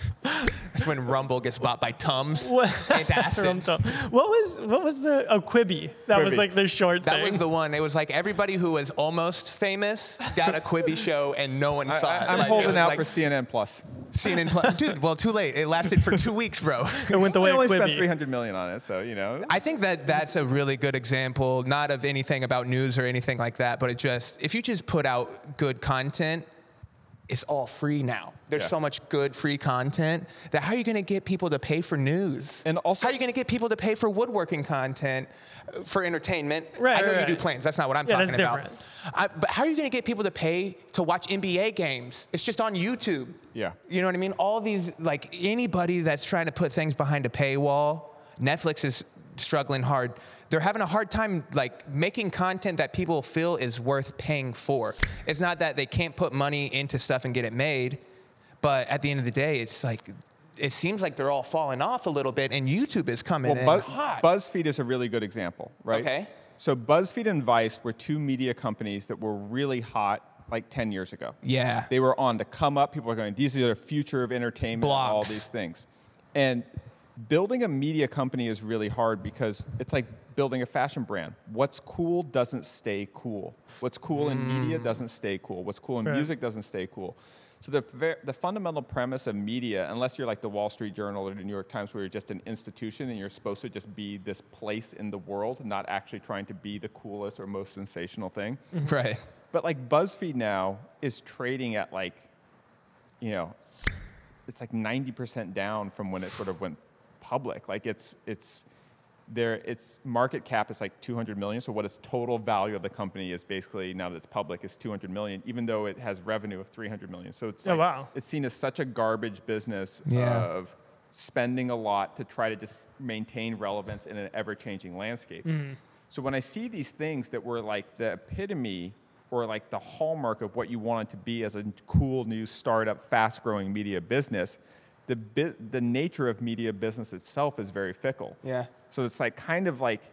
that's when Rumble gets bought by Tums. What- Antacid. Rum Tum. What was what was the oh Quibi? That was Quibi. like the short That thing. was the one. It was like everybody who was almost famous got a Quibi show and no one I, saw it. am Like, it holding was out like for C N N Plus. C N N Plus. Dude, well, too late. It lasted for two weeks, bro. It went the way I of only spent three Quibi. hundred million on it, so you know. I think that that's a really good example, not of anything about news or anything like that, but it just, if you just put out good content, it's all free now. There's Yeah. so much good free content that how are you going to get people to pay for news? And also- how are you going to get people to pay for woodworking content uh, for entertainment? Right, I know right, you do right. planes. That's not what I'm Yeah, talking that's about. different. I, but how are you going to get people to pay to watch N B A games? It's just on YouTube. Yeah. You know what I mean? All these, like anybody that's trying to put things behind a paywall, Netflix is struggling hard. They're having a hard time like making content that people feel is worth paying for. It's not that they can't put money into stuff and get it made, but at the end of the day, it's like, it seems like they're all falling off a little bit and YouTube is coming Well, in Buzz, hot. BuzzFeed is a really good example, right? Okay. So BuzzFeed and Vice were two media companies that were really hot like ten years ago. Yeah. They were on to come up. People are going, these are the future of entertainment and all Blogs. these things. And building a media company is really hard because it's like building a fashion brand. What's cool doesn't stay cool. What's cool in media doesn't stay cool. What's cool in Right. music doesn't stay cool. So the, ver- the fundamental premise of media, unless you're like the Wall Street Journal or the New York Times where you're just an institution and you're supposed to just be this place in the world, not actually trying to be the coolest or most sensational thing. Right. But like BuzzFeed now is trading at like, you know, it's like ninety percent down from when it sort of went public. Like it's, it's, there, its market cap is like two hundred million. So what its total value of the company is basically now that it's public is two hundred million, even though it has revenue of three hundred million. So it's Oh, like, wow. it's seen as such a garbage business Yeah. of spending a lot to try to just maintain relevance in an ever-changing landscape. So when I see these things that were like the epitome or like the hallmark of what you want it to be as a cool new startup, fast-growing media business, the bi- the nature of media business itself is very fickle. Yeah. So it's like kind of like,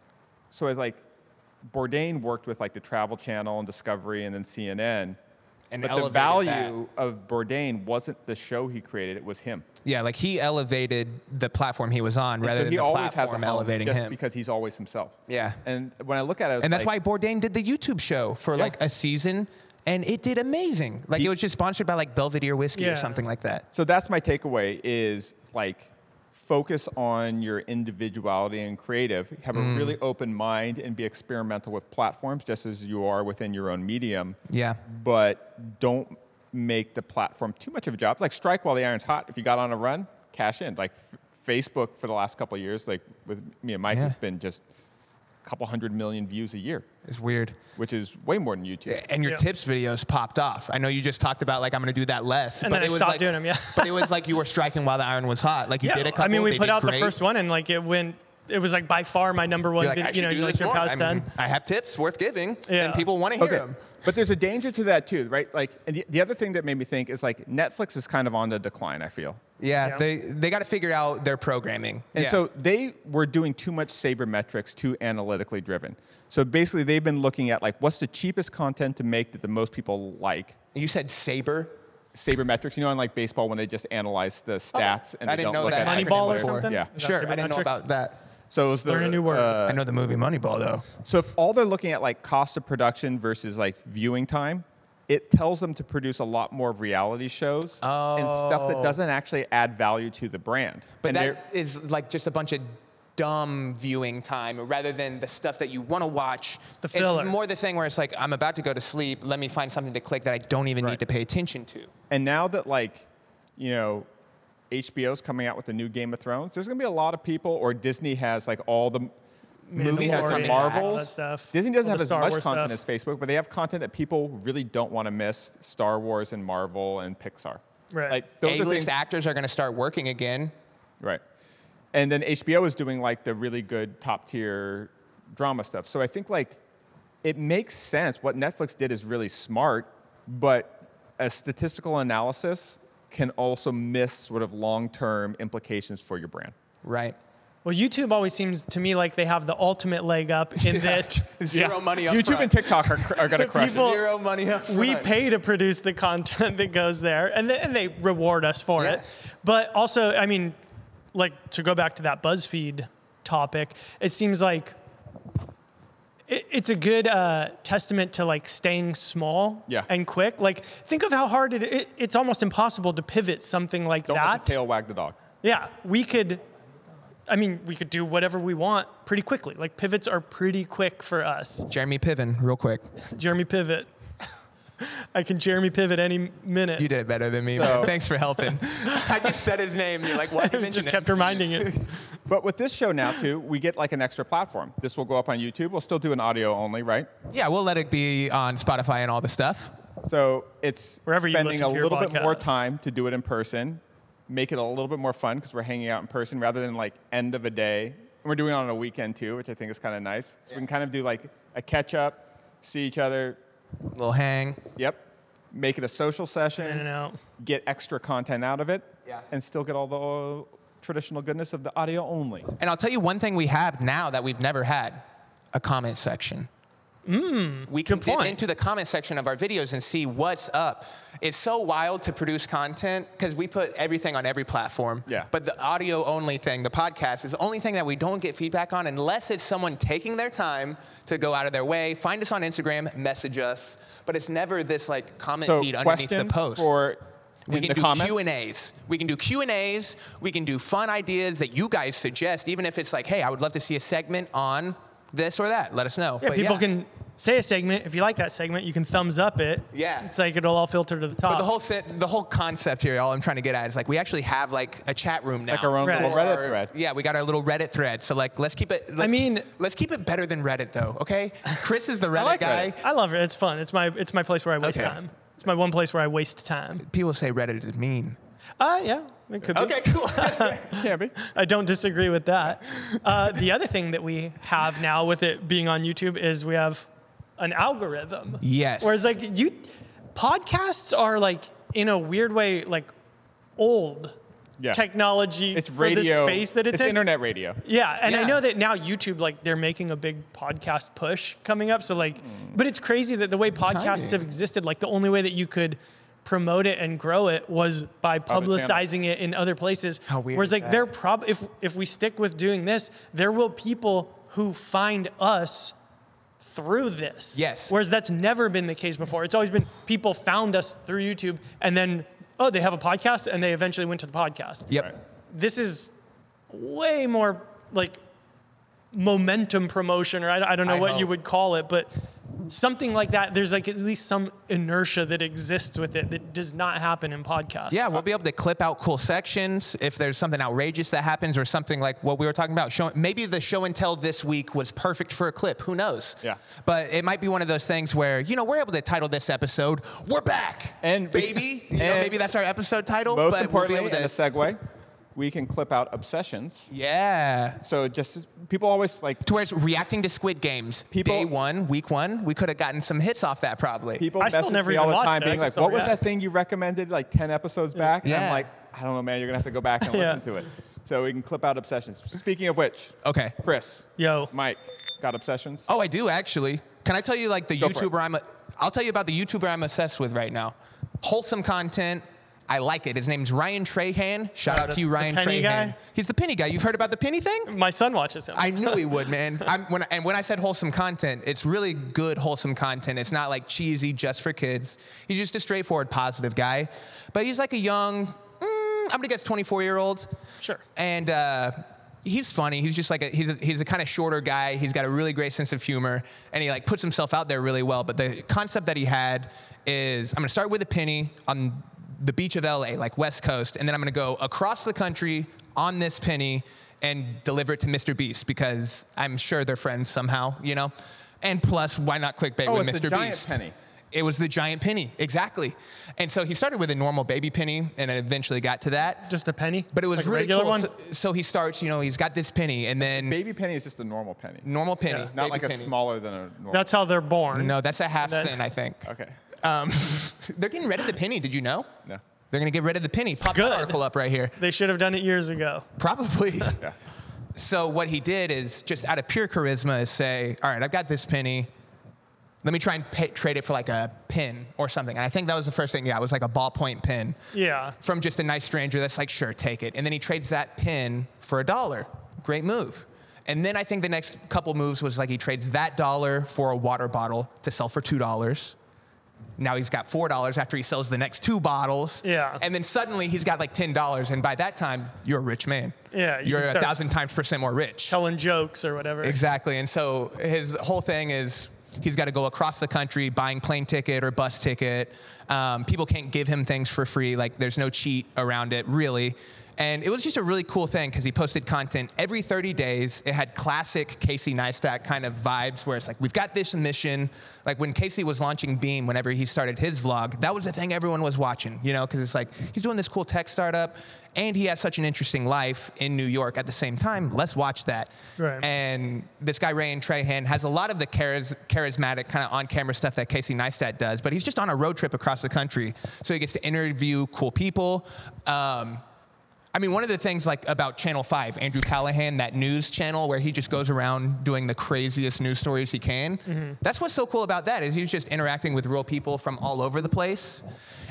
so it's like Bourdain worked with like the Travel Channel and Discovery and then C N N. And but the elevated value of Bourdain wasn't the show he created, it was him. Yeah, like he elevated the platform he was on And rather so than he the always has a platform home elevating just him. because he's always himself. Yeah. And when I look at it, I was And that's like, why Bourdain did the YouTube show for Yeah. like a season and it did amazing. Like, it was just sponsored by like Belvedere whiskey Yeah. or something like that. So that's my takeaway is like focus on your individuality and creative, have a really open mind and be experimental with platforms just as you are within your own medium. Yeah. But don't make the platform too much of a job. Like strike while the iron's hot. If you got on a run, cash in. Like f- Facebook for the last couple of years, like with me and Mike, Yeah. has been just a couple hundred million views a year, It's weird. which is way more than YouTube. And your Yeah. tips videos popped off. I know you just talked about like I'm gonna do that less, And but then I it was stopped like, doing 'em, yeah. But it was like you were striking while the iron was hot. Like you Yeah, did a couple. I mean, we they put did out great. the first one, and like it went. It was like by far my number one You're like, video. I You should know, do you this like your more. past I done. mean, I have tips worth giving, Yeah. and people want to hear Okay, them. but there's a danger to that too, right? Like, and the, the other thing that made me think is like Netflix is kind of on the decline, I feel. Yeah, Yeah. they they got to figure out their programming. And Yeah. so they were doing too much sabermetrics, too analytically driven. So basically, they've been looking at like what's the cheapest content to make that the most people like. You said Saber. Sabermetrics, you know, in like baseball when they just analyze the stats and I they didn't don't know look that at acronym Moneyball or acronyms. something? Yeah. Is that Sure, I didn't know sabermetrics? about that. So it was the, Learn a new word. uh, I know the movie Moneyball though. So if all they're looking at like cost of production versus like viewing time, it tells them to produce a lot more of reality shows and stuff that doesn't actually add value to the brand. But and they're- that is like just a bunch of dumb viewing time rather than the stuff that you want to watch. It's the filler. more the thing where it's like, I'm about to go to sleep. Let me find something to click that I don't even Right. need to pay attention to. And now that like, you know, H B O's coming out with the new Game of Thrones, there's gonna be a lot of people, or Disney has like all the movie has the Mandalorian, Marvels. all that stuff. Disney doesn't All have the as Star much Wars content stuff. as Facebook, but they have content that people really don't want to miss: Star Wars and Marvel and Pixar. Right. Like those are A-list things, actors are going to start working again. right? And then H B O is doing like the really good top tier drama stuff. So I think like it makes sense. What Netflix did is really smart, but a statistical analysis can also miss sort of long-term implications for your brand. Right. Well, YouTube always seems to me like they have the ultimate leg up in that Zero money up YouTube front. and TikTok are, are going to crush People- it. Zero money up front. we pay to produce the content that goes there, and, th- and they reward us for Yeah. it. But also, I mean, like to go back to that BuzzFeed topic, it seems like it, it's a good uh, testament to like staying small Yeah. and quick. Like, think of how hard it, it it's almost impossible to pivot something like Don't that. let the tail wag the dog. Yeah, we could. I mean, we could do whatever we want pretty quickly. Like pivots are pretty quick for us. Jeremy Piven, real quick. Jeremy Pivot. I can Jeremy Pivot any minute. You did it better than me. So- man. Thanks for helping. I just said his name. You're like, what? You I mentioned just it. kept reminding it. But with this show now too, we get like an extra platform. This will go up on YouTube. We'll still do an audio only, right? Yeah, we'll let it be on Spotify and all the stuff. So it's Wherever you spending listen a to your little bit more podcasts. time to do it in person, make it a little bit more fun because we're hanging out in person rather than like end of a day. And we're doing it on a weekend too, which I think is kind of nice. So we can kind of do like a catch up, see each other. Little hang. Yep. Make it a social In and session, out. get extra content out of it, Yeah. and still get all the traditional goodness of the audio only. And I'll tell you one thing we have now that we've never had, a comment section. Mm, we can good dip point. into the comment section of our videos and see what's up. It's so wild to produce content because we put everything on every platform. Yeah. But the audio only thing, the podcast, is the only thing that we don't get feedback on unless it's someone taking their time to go out of their way. Find us on Instagram, message us. But it's never this like comment So feed underneath the questions post. for We in can the do comments? Q and A's. We can do Q and A's. We can do fun ideas that you guys suggest, even if it's like, hey, I would love to see a segment on this or that. Let us know. Yeah, But people can say a segment. If you like that segment, you can thumbs up it. Yeah. It's like it'll all filter to the top. But the whole se- the whole concept here, all I'm trying to get at is like we actually have like a chat room now. Like our own Right. little Reddit thread. Yeah, we got our little Reddit thread. So like, let's keep it. Let's, mean- let's keep it better than Reddit though. Okay, Chris is the Reddit like guy. Reddit. I love it. It's fun. It's my it's my place where I waste Okay. time. It's my one place where I waste time. People say Reddit is mean. Uh, yeah, it could be. Okay, cool. Yeah, be. I don't disagree with that. Uh, the other thing that we have now with it being on YouTube is we have an algorithm. Yes. Whereas like you, podcasts are like in a weird way like old Yeah. technology It's for radio. the space that it's, in. internet radio. Yeah, and I Yeah. know that now YouTube, like, they're making a big podcast push coming up. So, like, but it's crazy that the way podcasts timing. have existed, like, the only way that you could promote it and grow it was by publicizing it in other places. How weird Whereas, is like, that? there prob if if we stick with doing this, there will people who find us through this. Yes. Whereas that's never been the case before. It's always been people found us through YouTube and then, oh, they have a podcast, and they eventually went to the podcast. Yep. Right. This is way more like momentum promotion, or I, I don't know I what hope. you would call it, but something like that. There's like at least some inertia that exists with it that does not happen in podcasts. Yeah, we'll be able to clip out cool sections if there's something outrageous that happens, or something like what we were talking about. Show, maybe the show and tell this week was perfect for a clip. Who knows? Yeah. But it might be one of those things where, you know, we're able to title this episode, "We're Back." And- baby, you know, and maybe that's our episode title. Most but importantly, we'll be able in to, a segue, we can clip out obsessions. yeah. So just people always like To where it's reacting to Squid Games. People- Day one, week one, we could have gotten some hits off that probably. people I still message never me even all the watched time it. being I like, still "What was react." that thing you recommended like ten episodes back?" And Yeah. I'm like, "I don't know, man. You're gonna have to go back and Yeah. listen to it." So we can clip out obsessions. Speaking of which, Okay. Chris, Yo. Mike, got obsessions? Oh, I do actually. Can I tell you like the Go for it. YouTuber I'm? A, I'll tell you about the YouTuber I'm obsessed with right now. Wholesome content. I like it. His name's Ryan Trahan. Shout out the- to you, the Ryan penny Trahan. guy? He's the penny guy. You've heard about the penny thing? My son watches him. I knew he would, man. I'm, when, and when I said wholesome content, it's really good wholesome content. It's not like cheesy just for kids. He's just a straightforward, positive guy. But he's like a young, mm, I'm gonna guess twenty-four year old. Sure. And uh, he's funny. He's just like a, he's a, he's a kind of shorter guy. He's got a really great sense of humor, and he like puts himself out there really well. But the concept that he had is, I'm gonna start with a penny on the beach of L A, like West Coast, and then I'm gonna go across the country on this penny and deliver it to Mister Beast, because I'm sure they're friends somehow, you know? And plus, why not clickbait Oh, with it's the Mister giant Beast? penny. It was the giant penny, exactly. And so he started with a normal baby penny, and it eventually got to that. Just a penny? But it was like a really regular cool. one? So, so he starts, you know, he's got this penny, and then Baby penny is just a normal penny, normal penny, Yeah. not baby like a penny. smaller than a normal. That's how they're born. No, that's a half then- cent, I think. Okay. Um, they're getting rid of the penny. Did you know? No. They're gonna get rid of the penny. Pop Good. that article up right here. They should have done it years ago. Probably. Yeah. So what he did is just out of pure charisma is say, all right, I've got this penny. Let me try and pay, trade it for like a pin or something. And I think that was the first thing. Yeah, it was like a ballpoint pin Yeah. from just a nice stranger that's like, sure, take it. And then he trades that pin for a dollar. Great move. And then I think the next couple moves was like he trades that dollar for a water bottle to sell for two dollars. Now he's got four dollars after he sells the next two bottles. Yeah. And then suddenly he's got like ten dollars. And by that time, you're a rich man. Yeah, you You're can a start- thousand times percent more rich. Telling jokes or whatever. Exactly. And so his whole thing is he's got to go across the country buying plane ticket or bus ticket. Um, people can't give him things for free. Like there's no cheat around it, really. And it was just a really cool thing because he posted content every thirty days. It had classic Casey Neistat kind of vibes where it's like, we've got this mission. Like when Casey was launching Beam, whenever he started his vlog, that was the thing everyone was watching, you know, because it's like, he's doing this cool tech startup and he has such an interesting life in New York at the same time. Let's watch that. Right. And this guy, Ryan Trahan, has a lot of the charis- charismatic kind of on-camera stuff that Casey Neistat does, but he's just on a road trip across the country. So he gets to interview cool people. Um, I mean, one of the things like about Channel five, Andrew Callahan, that news channel where he just goes around doing the craziest news stories he can. Mm-hmm. That's what's so cool about that is he's just interacting with real people from all over the place.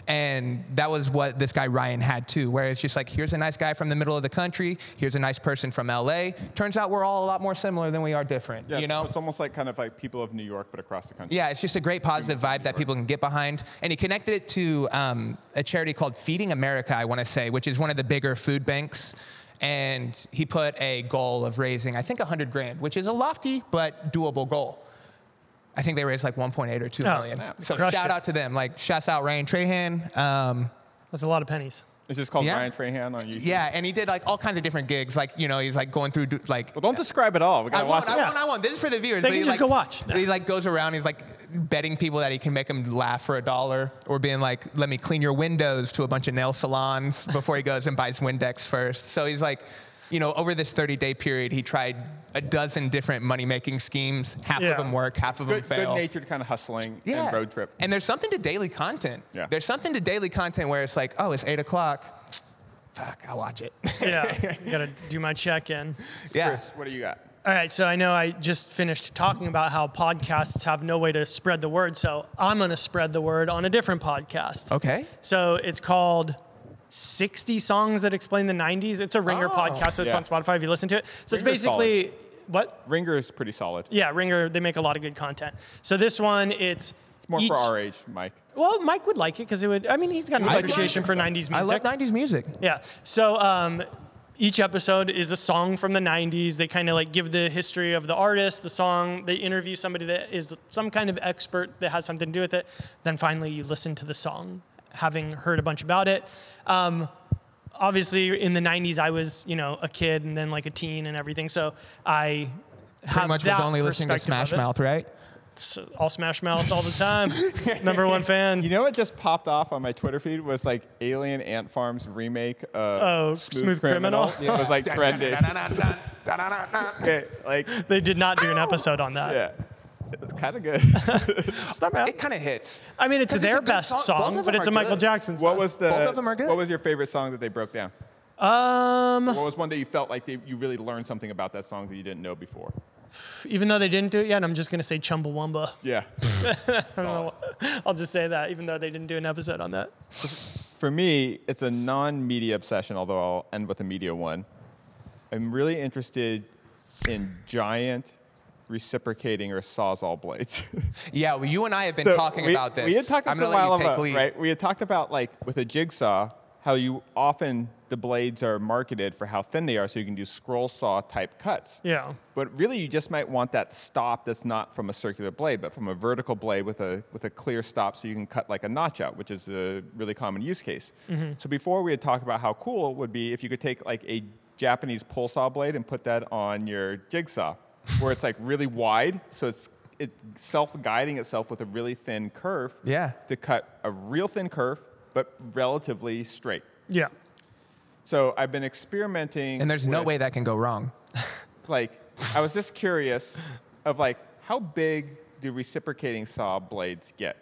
And that was what this guy Ryan had too, where it's just like, here's a nice guy from the middle of the country. Here's a nice person from L A. Turns out we're all a lot more similar than we are different, Yeah, you it's- know? it's almost like kind of like people of New York, but across the country. Yeah, it's just a great positive vibe that people can get behind. And he connected it to um, a charity called Feeding America, I want to say, which is one of the bigger food banks. And he put a goal of raising, I think, one hundred grand, which is a lofty but doable goal. I think they raised like one point eight or two Oh, million. yeah. So Crushed shout it. out to them. Like, shouts out Ryan Trahan. Um, That's a lot of pennies. It's just called Yeah. Ryan Trahan on YouTube. yeah, and he did like all kinds of different gigs. Like, you know, he's like going through, do- like, Well, don't describe it all. We I gotta watch won't, it. I won't, I won't. This is for the viewers. They but can he, just like, go watch. He like goes around, he's like betting people that he can make them laugh for a dollar, or being like, let me clean your windows to a bunch of nail salons before he goes and buys Windex first. So he's like, you know, over this thirty day period, he tried a dozen different money-making schemes. Half Yeah. of them work, half of them Good, fail. good-natured kind of hustling Yeah. and road trip. And there's something to daily content. Yeah. There's something to daily content where it's like, oh, it's eight o'clock. Fuck, I'll watch it. Yeah. Gotta do my check-in. yeah. Chris, what do you got? All right, so I know I just finished talking about how podcasts have no way to spread the word, so I'm going to spread the word on a different podcast. Okay. So it's called sixty Songs That Explain the nineties. It's a Ringer Oh. podcast, so it's Yeah. on Spotify if you listen to it. So Ringer's it's basically what? Ringer is pretty solid. Yeah, Ringer, they make a lot of good content. So this one, it's It's more each, for our age, Mike. Well, Mike would like it because it would. I mean, he's got an I appreciation love- for nineties I music. love nineties music. Yeah. So um, each episode is a song from the nineties. They kind of like give the history of the artist, the song. They interview somebody that is some kind of expert that has something to do with it. Then finally, you listen to the song, having heard a bunch about it. Um, obviously, in the nineties, I was you know a kid and then like a teen and everything. So I Pretty have much that was only listening to perspective Smash of it. Mouth, right? So all Smash Mouth all the time. Number one fan. You know what just popped off on my Twitter feed was like Alien Ant Farm's remake of Oh, Smooth, Smooth Criminal. Criminal? It was like trending. Okay, like, They did not do an episode on that. yeah. It's kind of good. It's not bad. It kind of hits. I mean, it's 'Cause their it's a good best song. song, Both of but them it's a are Michael good. Jackson song. What was the? Both of them are good. What was your favorite song that they broke down? Um, What was one that you felt like they, you really learned something about that song that you didn't know before? even though they didn't do it yet, I'm just gonna say Chumbawamba. Yeah. I'll just say that, even though they didn't do an episode on that. For me, it's a non-media obsession, although I'll end with a media one. I'm really interested in giant reciprocating or sawzall blades. Yeah, well, you and I have been So talking we, about this. We had talked I'm this a gonna let while you take about, lead. right? We had talked about like with a jigsaw, how you often the blades are marketed for how thin they are, so you can do scroll saw type cuts. Yeah. But really, you just might want that stop that's not from a circular blade, but from a vertical blade with a with a clear stop, so you can cut like a notch out, which is a really common use case. Mm-hmm. So before we had talked about how cool it would be if you could take like a Japanese pull saw blade and put that on your jigsaw, where it's like really wide, so it's it self-guiding itself with a really thin curve. Yeah. To cut a real thin curve, but relatively straight. Yeah. So I've been experimenting. And there's no with- way that can go wrong. like I was just curious of like how big do reciprocating saw blades get?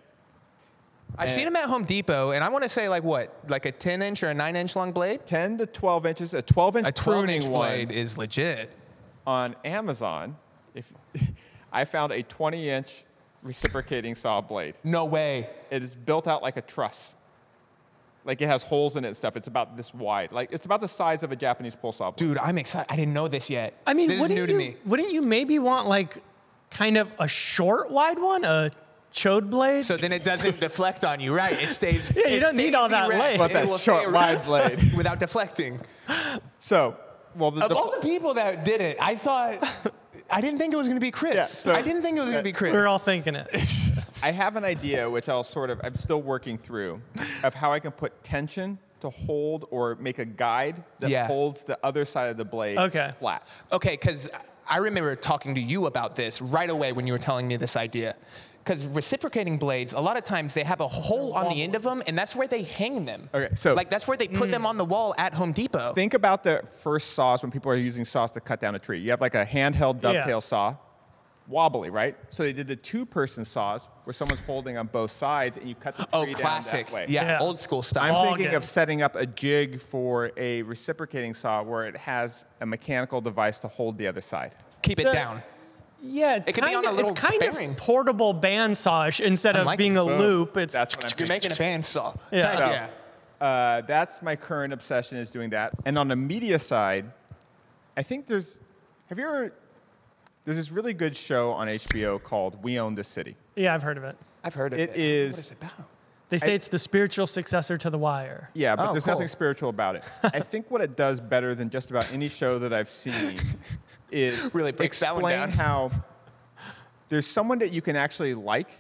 I've And- seen them at Home Depot, and I want to say like what, like a ten inch or a nine inch long blade? ten to twelve inches, a twelve inch A twelve pruning inch one blade is legit. on Amazon. If I found a twenty inch reciprocating saw blade. No way. It is built out like a truss. Like it has holes in it and stuff. It's about this wide. Like it's about the size of a Japanese pull saw blade. Dude, I'm excited. I didn't know this yet. I mean, this is wouldn't new you, to me. wouldn't you maybe want like kind of a short, wide one, a chode blade? So then it doesn't deflect on you, right? It stays. Yeah, you it don't need stays all that erect. length. Want It that will short, stay wide erect blade. without deflecting. So, well, the, Of the, all the people that did it, I thought I didn't think it was going to be Chris. Yeah, so- I didn't think it was going to be Chris. we were all thinking it. I have an idea, which I'll sort of, I'm still working through, of how I can put tension to hold or make a guide that Yeah. holds the other side of the blade Okay. flat. Okay, because I remember talking to you about this right away when you were telling me this idea. Because reciprocating blades, a lot of times they have a hole on the end of them, and that's where they hang them. Okay, so- like that's where they put them on the wall at Home Depot. Think about the first saws when people are using saws to cut down a tree. You have like a handheld dovetail Yeah. saw, wobbly, right? So they did the two-person saws where someone's holding on both sides and you cut the Oh, tree classic. down that way. Yeah, Yeah. old school I'm style. All thinking good. of setting up a jig for a reciprocating saw where it has a mechanical device to hold the other side. Keep So- it down. Yeah, it's It could be kind, on a of, little it's kind bearing. of portable bandsaw instead I of like being it. a Boom. loop. It's That's what I'm You're thinking. making a bandsaw. Yeah. Heck So, yeah. Uh, that's my current obsession is doing that. And on the media side, I think there's, have you ever, there's this really good show on H B O called We Own This City. yeah, I've heard of it. I've heard of It it. is- What is it about? They say I- it's the spiritual successor to The Wire. Yeah, but Oh, there's cool. nothing spiritual about it. I think what it does better than just about any show that I've seen is Really breaks that one explain down. how there's someone that you can actually like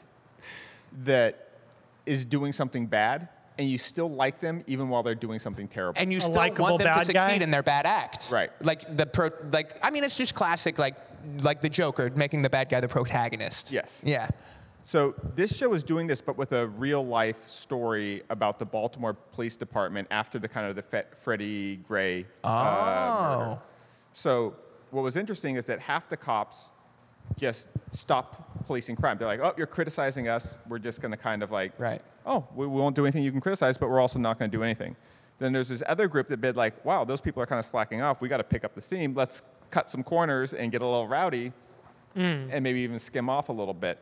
that is doing something bad, and you still like them even while they're doing something terrible. And you A still likable want them to bad succeed guy? in their bad act. Right. Like the pro, like I mean, it's just classic, like like the Joker making the bad guy the protagonist. Yes. Yeah. So this show is doing this, but with a real life story about the Baltimore Police Department after the kind of the Fe- Freddie Gray uh, murder. Oh. So what was interesting is that half the cops just stopped policing crime. They're like, oh, you're criticizing us. We're just going to kind of like, Right. oh, we, we won't do anything you can criticize, but we're also not going to do anything. Then there's this other group that bid like, wow, those people are kind of slacking off. We got to pick up the steam. Let's cut some corners and get a little rowdy and maybe even skim off a little bit.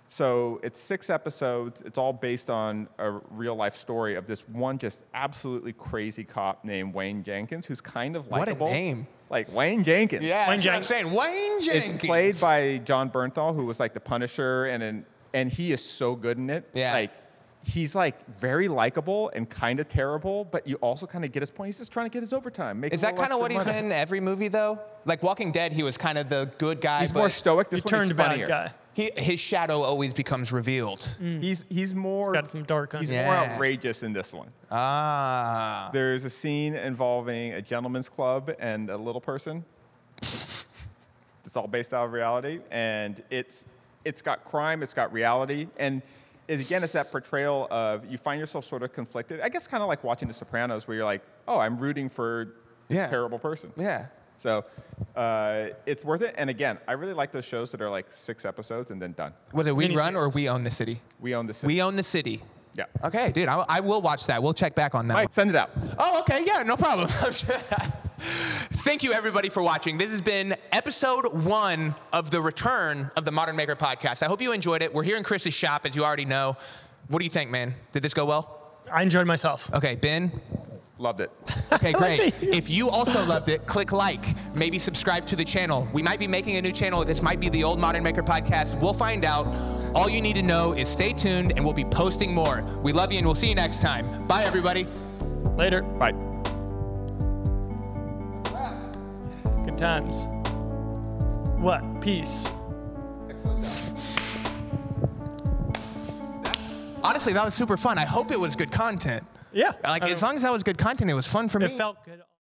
So it's six episodes. It's all based on a real life story of this one just absolutely crazy cop named Wayne Jenkins, who's kind of What a likable. name. Like Wayne Jenkins. Yeah, Wayne that's what I'm Jenkins. saying. Wayne Jenkins. It's played by John Bernthal, who was like the Punisher, and an, and he is so good in it. Yeah. Like he's like very likable and kind of terrible, but you also kind of get his point. He's just trying to get his overtime. Make Is a that little kind of what extra he's money. in every movie, though? Like Walking Dead, he was kind of the good guy. He's but more stoic. This You one he's turned bad funnier. guy. He, his shadow always becomes revealed. He's he's more Got some dark he's under. more Yes. outrageous in this one. Ah. There's a scene involving a gentleman's club and a little person. It's all based out of reality, and it's it's got crime, it's got reality, and it, again, it's that portrayal of you find yourself sort of conflicted. I guess kind of like watching The Sopranos, where you're like, oh, I'm rooting for this Yeah. terrible person. Yeah. So uh, it's worth it. And again, I really like those shows that are like six episodes and then done. Was it We Run or Miniseries. We Own the City? We own the city. We Own the City. Yeah. Okay, dude, I, I will watch that. We'll check back on that. Mike, send it out. Oh, okay, yeah, no problem. Thank you, everybody, for watching. This has been episode one of the return of the Modern Maker podcast. I hope you enjoyed it. We're here in Chris's shop, as you already know. What do you think, man? Did this go well? I enjoyed myself. Okay, Ben? Loved it. Okay, great. If you also loved it, click like. Maybe subscribe to the channel. We might be making a new channel. This might be the old Modern Maker podcast. We'll find out. All you need to know is stay tuned, and we'll be posting more. We love you, and we'll see you next time. Bye, everybody. Later. Bye. Good times. What? Peace. Honestly, that was super fun. I hope it was good content. Yeah. Like, I as mean, long as that was good content, it was fun for me. it felt good.